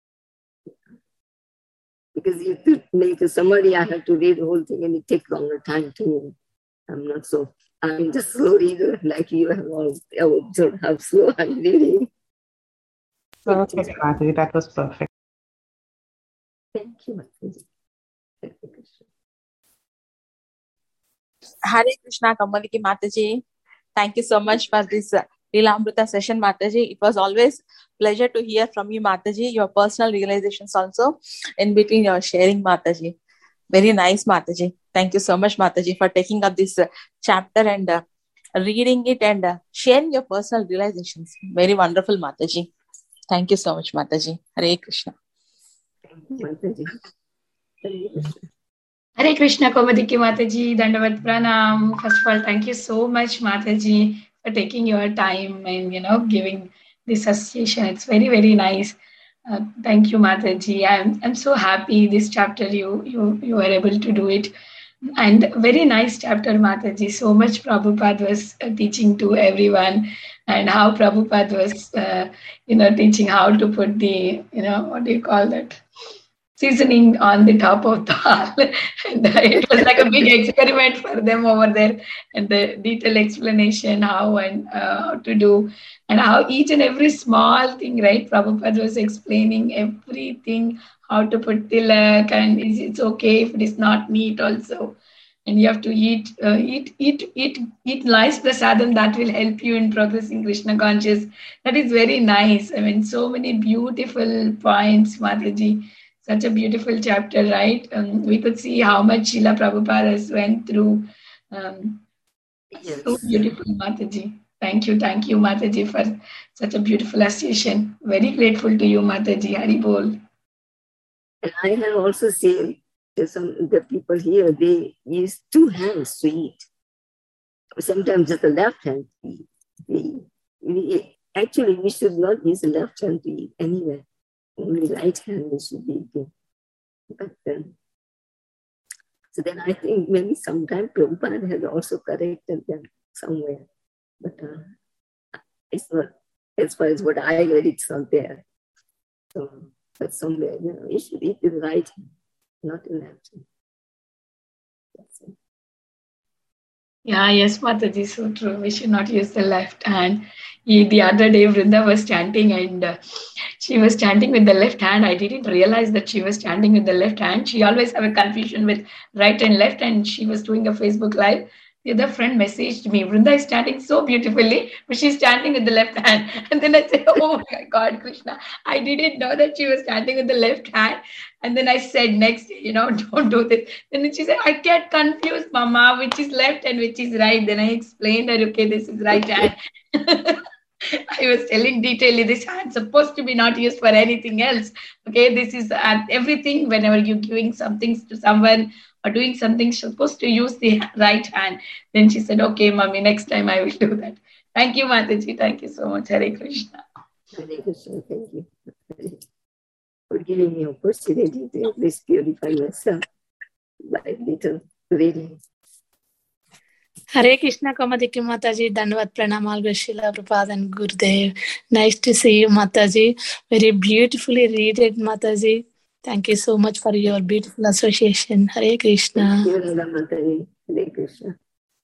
Because you to make a summary, I have to read the whole thing and it takes longer time to me. I'm not so, I'm just slow reader like you have all observed how slow I'm reading. Perfect, Mataji. That was perfect. Thank you, Mataji. Thank you, Krishna. Hare Krishna, Kamaliki Mataji. Thank you so much for this uh, Leelamrita session, Mataji. It was always pleasure to hear from you, Mataji, your personal realizations also in between your sharing, Mataji. Very nice, Mataji. Thank you so much, Mataji, for taking up this uh, chapter and uh, reading it and uh, sharing your personal realizations. Very wonderful, Mataji. Thank you so much, Mataji. Hare Krishna. Thank you, Mataji. Hare Krishna. Hare Krishna, Kamadiki Mataji, Dandavat Pranam. First of all, thank you so much, Mataji, for taking your time and, you know, giving this association. It's very, very nice. Uh, thank you, Mataji. I'm I'm so happy this chapter you you you were able to do it, and very nice chapter, Mataji. So much Prabhupada was uh, teaching to everyone, and how Prabhupada was, uh, you know, teaching how to put the, you know, what do you call that? Seasoning on the top of the dal. And it was like a big experiment for them over there, and the detailed explanation how and uh, how to do, and how each and every small thing, right? Prabhupada was explaining everything, how to put tilak, and is it's okay if it is not neat also. And you have to eat, uh, eat, eat, eat, eat nice prasadam that will help you in progressing Krishna conscious. That is very nice. I mean, so many beautiful points, Mataji. Such a beautiful chapter, right? Um, we could see how much Srila Prabhupada has went through. Um, Yes. So beautiful, Mataji. Thank you, thank you, Mataji, for such a beautiful association. Very grateful to you, Mataji. Hari Bol. And I have also seen that some the people here, they use two hands to eat. Sometimes just the left hand to eat. We, we, actually, we should not use the left hand to eat anywhere. Only right hand we should be eating. But then, so then I think maybe sometime Prabhupada has also corrected them somewhere. But uh, it's not, as far as what I read, it's not there. So, but somewhere, you know, you should eat with the right hand, not the left hand. That's it. Yeah, yes, Mataji, so true. We should not use the left hand. He, the other day, Vrinda was chanting and uh, she was chanting with the left hand. I didn't realize that she was chanting with the left hand. She always have a confusion with right and left, and she was doing a Facebook Live. The other friend messaged me, Vrinda is chanting so beautifully, but she's chanting with the left hand. And then I said, oh my God, Krishna, I didn't know that she was chanting with the left hand. And then I said, next, you know, don't do this. Then she said, I get confused, Mama, which is left and which is right. Then I explained her, okay, this is right hand. I was telling detailedly, this hand supposed to be not used for anything else. Okay, this is uh, everything. Whenever you're giving something to someone or doing something, supposed to use the right hand. Then she said, okay, Mommy, next time I will do that. Thank you, Mataji. Thank you so much. Hare Krishna. Hare Krishna, thank you for giving me opportunity to at least purify myself by little reading. Hare Krishna, Kamadiki Mataji, Dandavat Pranamal, Srila Prabhupada and Gurudev. Nice to see you, Mataji. Very beautifully read it, Mataji. Thank you so much for your beautiful association. Hare Krishna. Thank you, Radha Mataji. Hare Krishna.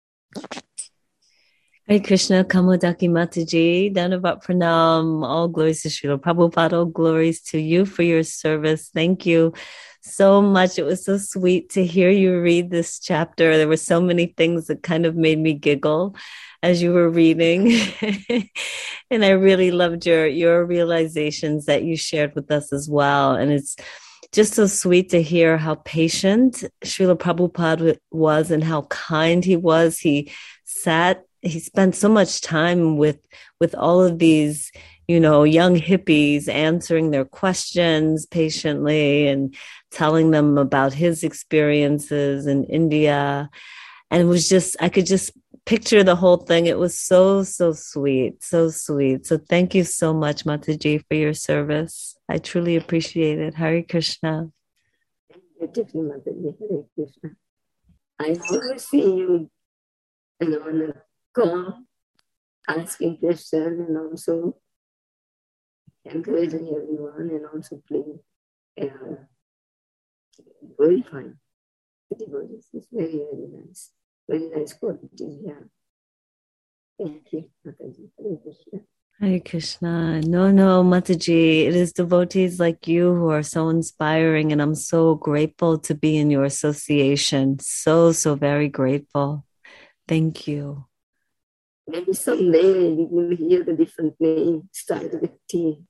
Hare Krishna, Kamodaki Mataji, Dandavat Pranam, all glories to Srila Prabhupada, all glories to you for your service. Thank you so much. It was so sweet to hear you read this chapter. There were so many things that kind of made me giggle as you were reading. And I really loved your, your realizations that you shared with us as well. And it's just so sweet to hear how patient Srila Prabhupada was and how kind he was. He sat He spent so much time with with all of these, you know, young hippies, answering their questions patiently and telling them about his experiences in India. And it was just, I could just picture the whole thing. It was so, so sweet, so sweet. So thank you so much, Mataji, for your service. I truly appreciate it. Hare Krishna. Beautiful, Mataji. Hare Krishna. I always see you, you know, on the call asking questions and also encouraging everyone and also playing uh, very fine. It's very, very nice. Very nice quality, yeah. Thank you, Mataji. Hare Krishna. Hare Krishna. No, no, Mataji. It is devotees like you who are so inspiring, and I'm so grateful to be in your association. So, so very grateful. Thank you. Maybe someday we will hear the different name started with T.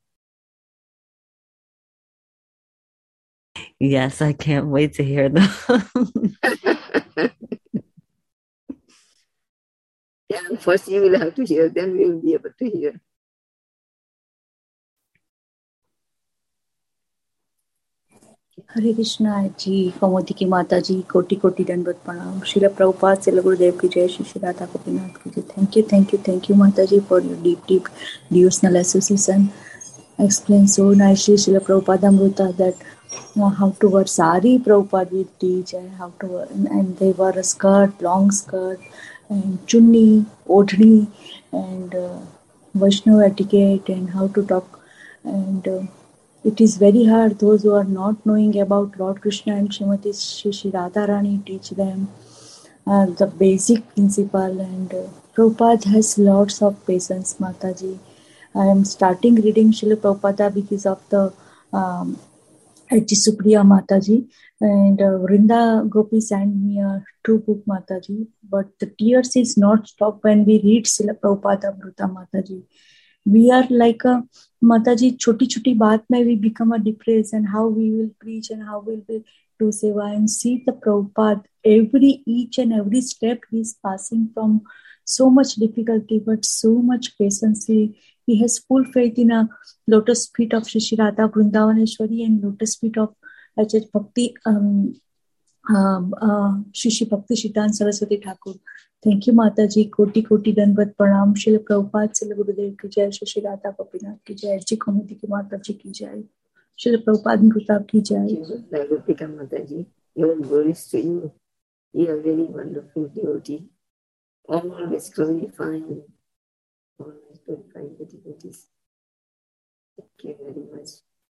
Yes, I can't wait to hear them. Yeah, first you will have to hear, then we will be able to hear. हरे कृष्णा जी, कौमुदी की माता जी, कोटि कोटि दंडवत प्रणाम। श्रील प्रभुपाद से गुरुदेव की जय, श्री श्री राधा गोपीनाथ की जय। Thank you, thank you, thank you mata ji for your deep deep devotional association. Explained so nicely, Srila Prabhupada Amrita, that uh, how to wear sari Prabhupada will teach, and how to wear, and, and they wear a skirt, long skirt, and chunni, odhni, and uh, Vaishnava etiquette, and how to talk, and uh, it is very hard. Those who are not knowing about Lord Krishna and Srimati Shri Shri Radharani teach them uh, the basic principle, and uh, Prabhupada has lots of patience, Mataji. I am starting reading Srila Prabhupada because of the um, H. Supriya Mataji, and uh, Vrinda Gopi sent me a true book, Mataji, but the tears is not stopped when we read Srila Prabhupada Amrita, Mataji. We are like a Mataji, choti choti baat mein we become a depressed, and how we will preach and how we will do seva, and see the Prabhupada every each and every step he is passing from so much difficulty but so much patience. He, he has full faith in a lotus feet of Shri Shri Radha Vrindavaneshwari and lotus feet of H H Bhakti um, um, uh, Shri Shri Bhakti Siddhanta Saraswati Thakur. Thank you, Mataji. Koti Koti Danvat Pranam. Srila Prabhupada, Srila Gurudev ki jai, Shri Shri Radha Gopinath ki jai, H G Committee ki Mataji ki jai, Srila Prabhupada Mrita ki jai. Thank you, Mataji. Your glories to you. You are very wonderful devotee. Always glorifying, always glorifying the devotees. Thank you very much.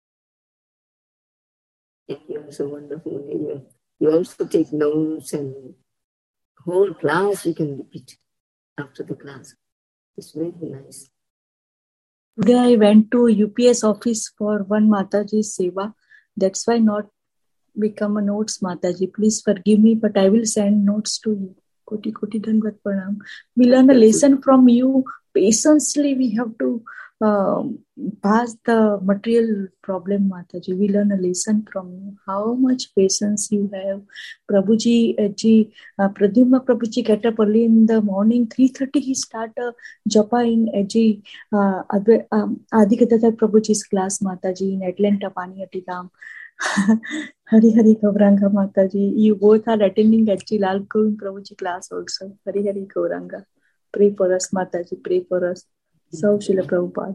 And you are so wonderful. You, you also take notes, and whole class you can repeat after the class. It's very nice. Today I went to U P S office for one Mataji's seva. That's why not become a notes, Mataji. Please forgive me, but I will send notes to you. Koti Koti Danvat Pranam. We learn a lesson from you. Patiently we have to um, pass the material problem, Mataji. We learn a lesson from you. How much patience you have. Prabhuji, uh, ji, uh, Pradyumna Prabhuji get up early in the morning. three thirty he start a japa in uh, ji, uh, um, Adi Gadadhar Prabhuji's class, Mataji, in Atlanta, Paniyati Hari Hari Gauranga Mataji. You both are attending H G Lal Govind Prabhuji class also. Hari Hari Gauranga. Pray for us, Mataji. Pray for us. So Srila Prabhupada.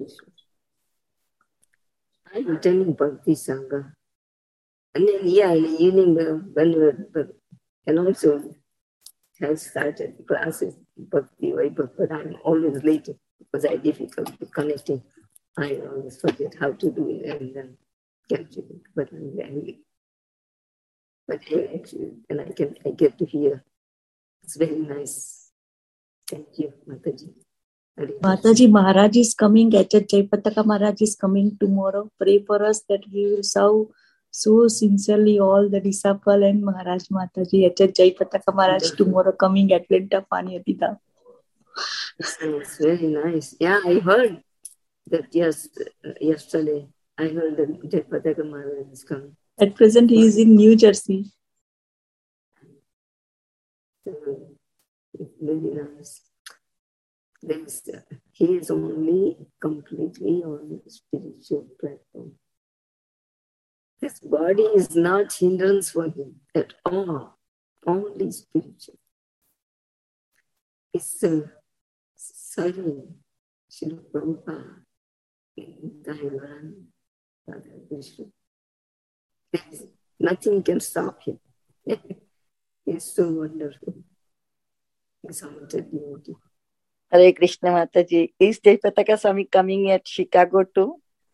I'm attending Bhakti Sangha. And then, yeah, in the evening, when and also have started classes, Bhakti, but I'm always late because I difficult to connecting. I always forget how to do it and then capture it, but I'm very, but actually, and I can, I get to hear. It's very nice. Thank you, Mataji. Mataji, Maharaj is coming. H H Jayapataka Maharaj is coming tomorrow. Pray for us that we will serve so sincerely all the disciple and Maharaj Mataji. H H Jayapataka Maharaj tomorrow coming at Atlanta, Paniyatida. It's very nice. Yeah, I heard that yes, yesterday. I heard that Jayapataka Maharaj is coming. At present, he is in New Jersey. So, it's very nice. There's, uh, he is only completely on the spiritual platform. His body is not hindrance for him at all, only spiritual. It's uh, serving Srila Prabhupada in Taiwan, Radha Krishna. Nothing can stop him. He's so wonderful. He's haunted devotee. Hare Krishna Mataji. Is Jayapataka Swami coming at Chicago too?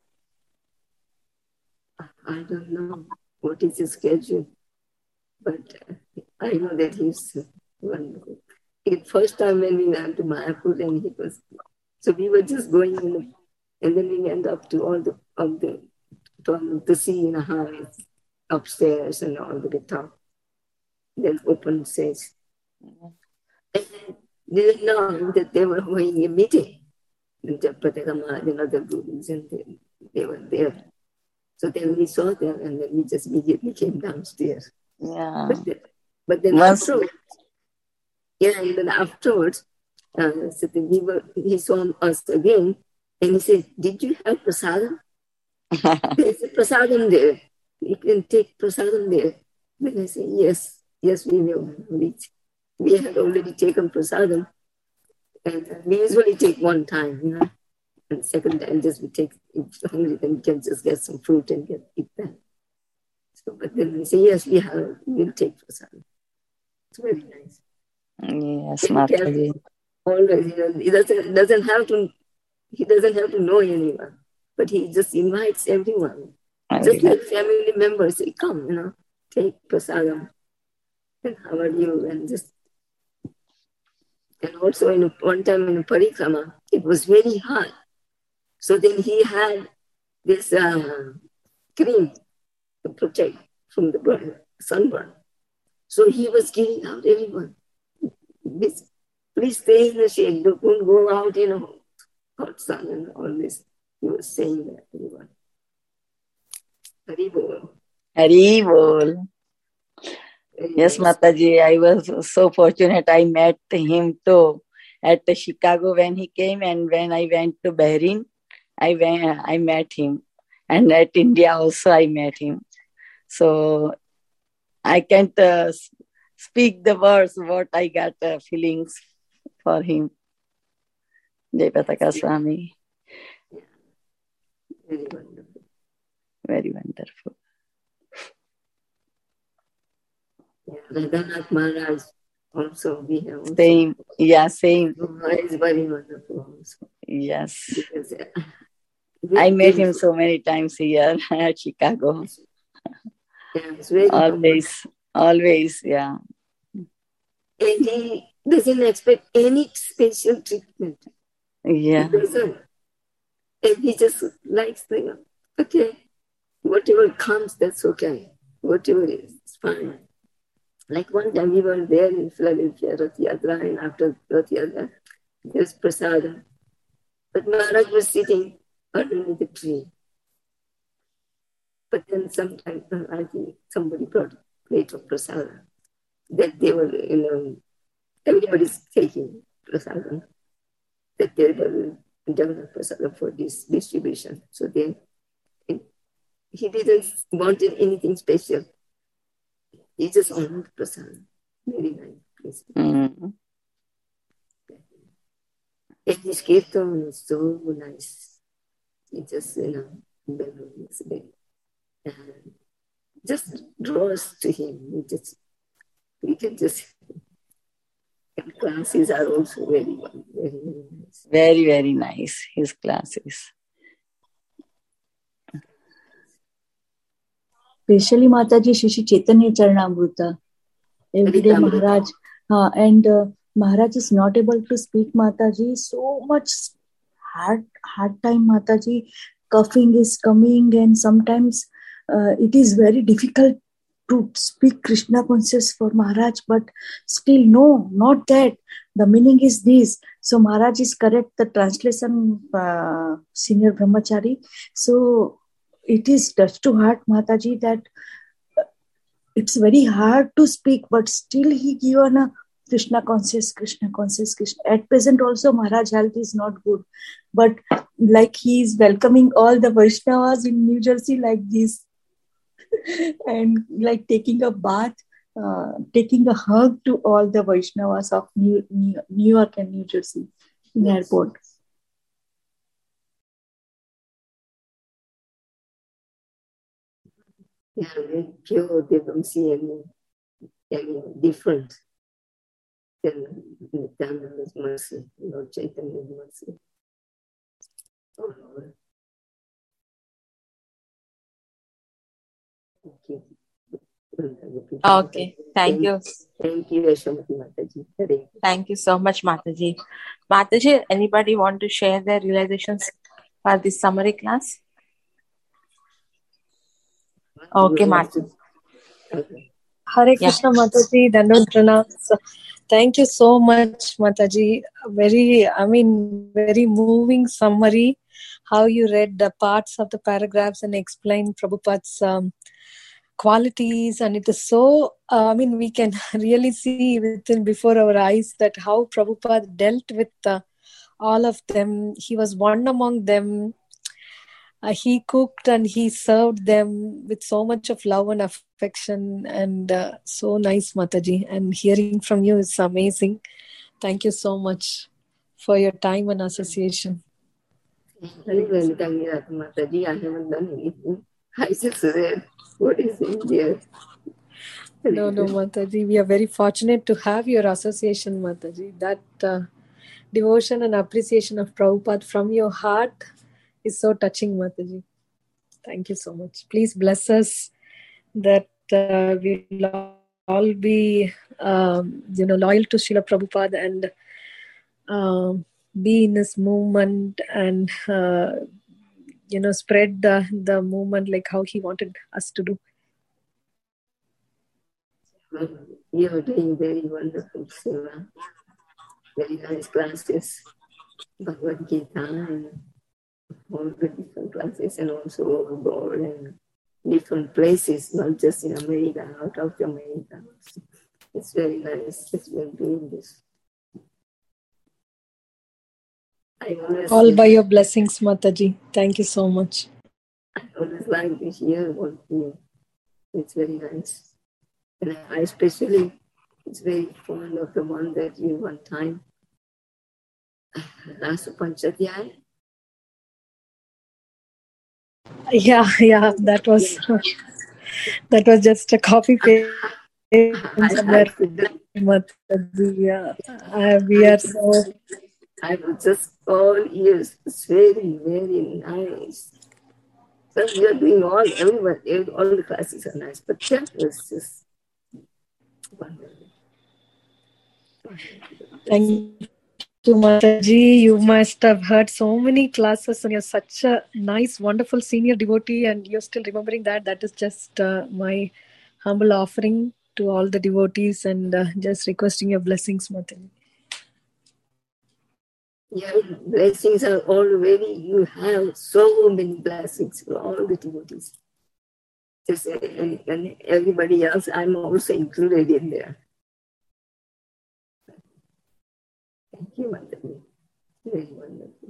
I don't know what is his schedule, but I know that he's wonderful. The first time when we went to Mayapur, and he was, so we were just going in the, and then we went up to all the, of the, to, to see, you know, how it's upstairs and all the guitar. Then open stage. And didn't know that they were having a meeting. The Japataka Maharaj and other gurus, and they, they were there. So then we saw them, and then we just immediately came downstairs. Yeah. But then, but then Once- afterwards, yeah, and then afterwards, uh, so then we were, he saw us again, and he said, "Did you have prasadam?" There's a prasadam there. You can take prasadam there. Then I said, "Yes, yes, we will." We, we had already taken prasadam, and we usually take one time, you know. And second time, just we take, if hungry, then we can just get some fruit and get eat that. So, but then we say, yes, we have, we'll take prasadam. It's very nice. Yes, Very careful. Mataji. Always, you know, he doesn't, doesn't have to, he doesn't have to know anyone, but he just invites everyone. Just like family members, say, come, you know, take prasadam. And how are you? And just, and also in a, one time in a parikrama, it was very hot. So then he had this uh, cream to protect from the burn, sunburn. So he was giving out everyone, this, please stay in the shade, don't go out in a hot sun and all this. He was saying that to everyone. Hari Bol. Hari Bol. Yes, Mataji, I was so fortunate. I met him too at Chicago when he came, and when I went to Bahrain, I went, I met him, and at India also I met him. So I can't uh, speak the words what I got uh, feelings for him. Jayapataka Swami. Very wonderful. Very wonderful. Yeah, Radhanath Maharaj also, we have also. Same, yeah, same. It's very wonderful also. Yes. Because, uh, I met him so many times here at Chicago. Yeah, it's very always, humble. always, yeah. And he doesn't expect any special treatment. Yeah. He doesn't. And he just likes the, okay, whatever comes, that's okay. Whatever is, it's fine. Like one time we were there in Philadelphia, Rath Yatra, and after Rath Yatra, there's prasadam. But Maharaj was sitting underneath the tree. But then sometime, I think somebody brought a plate of prasadam. That they were, you know, everybody's taking prasadam. That they were Jagannath prasadam for this distribution. So they, he didn't want anything special. He just honored prasadam. Very nice. Mm-hmm. And his kirtan is so nice. It just, you know, melodies, and just draws to him. We just, we can just, and classes are also very, very, very nice. Very, very nice, his classes. Especially Mataji Shishi Chaitanya Charanamrita. Every day Maharaj, uh, and uh, Maharaj is not able to speak, Mataji. So much hard, hard time, Mataji. Coughing is coming, and sometimes uh, it is very difficult to speak Krishna conscious for Maharaj. But still, no, not that. The meaning is this. So Maharaj is correct. The translation, uh, Senior Brahmachari. So it is touch to heart, Mataji, that it's very hard to speak, but still he given a Krishna conscious, Krishna conscious, Krishna. At present also Maharaj health is not good. But like he is welcoming all the Vaishnavas in New Jersey like this. And like taking a bath, uh, taking a hug to all the Vaishnavas of New, New, New York and New Jersey in yes. airport. Yeah, very pure. They don't see any, any difference. Nityananda's mercy, Lord Chaitanya's mercy. Oh, Lord. Thank you. Okay, thank you. Thank you, Yashamati Mataji. Thank you so much, Mataji. Mataji, anybody want to share their realizations for this summary class? Okay, Mataji. Okay. Hare Krishna, yeah. Mataji, Dandavad Pranams. Thank you so much, Mataji. Very, I mean, very moving summary. How you read the parts of the paragraphs and explained Prabhupada's um, qualities, and it is so, uh, I mean, we can really see within before our eyes that how Prabhupada dealt with uh, all of them. He was one among them. Uh, he cooked and he served them with so much of love and affection, and uh, so nice, Mataji. And hearing from you is amazing. Thank you so much for your time and association. Mataji, I haven't done anything. I just read what is in there. No, no, Mataji. We are very fortunate to have your association, Mataji. That uh, devotion and appreciation of Prabhupada from your heart is so touching, Mataji. Thank you so much. Please bless us that uh, we'll all be, um, you know, loyal to Srila Prabhupada and uh, be in this movement and, uh, you know, spread the, the movement like how he wanted us to do. You are doing very wonderful seva. Very nice classes. Bhagavad Gita and all the different classes, and also abroad and different places, not just in America, out of America. It's very nice that you are doing this. I all by your blessings, Mataji. Thank you so much. I always like to hear what you. It's very nice. And I especially, it's very fond of the one that you one time, Rasa Panchadhyaya. Yeah, yeah, that was that was just a copy paste somewhere. Yeah, uh, we are so. I was just all ears. It's very, very nice. So we are doing all, everyone, all the classes are nice, but that was just wonderful. Thank you, Mataji. You must have heard so many classes, and you're such a nice, wonderful senior devotee, and you're still remembering that. That is just uh, my humble offering to all the devotees, and uh, just requesting your blessings, Mataji. Your blessings are already, you have so many blessings for all the devotees. Just and, and everybody else, I'm also included in there. Thank you, Mataji. Very wonderful.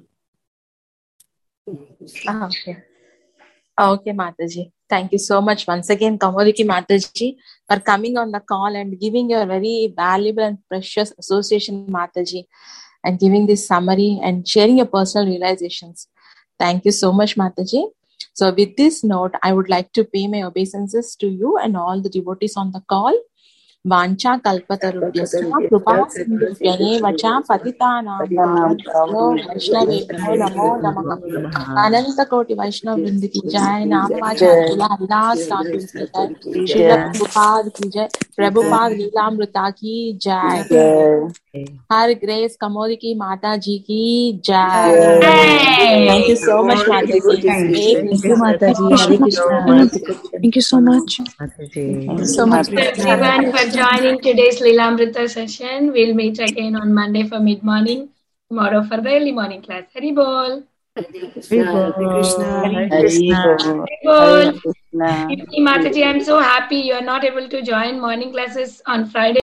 Ah, okay. Okay, Mataji. Thank you so much once again, Kaumudiki Mataji, for coming on the call and giving your very valuable and precious association, Mataji, and giving this summary and sharing your personal realizations. Thank you so much, Mataji. So with this note, I would like to pay my obeisances to you and all the devotees on the call. Vancha kalpatarubhyasya kripa sindhubhye vacha patitanam vaishnavebhyo namo namaha. Ananta koti Vaishnav Vrinda ki jai, Namvacha Tula Haridas Thakur ki jai, Srila Prabhupada ki jai, Prabhupada Leelamrita ki jai, Her Grace Kaumudiki Mata ji ki jai. Thank you so much, Mataji. Thank you, Mataji. Hare Krishna. Thank you so much. Thank you so much, everyone, for joining today's Leelamrita session. We'll meet again on Monday for mid-morning, tomorrow for the early morning class. Hari Bol. Hare Krishna. Hare Krishna. Hare Krishna. Hare Bol. Mataji, I'm so happy you are not able to join morning classes on Friday.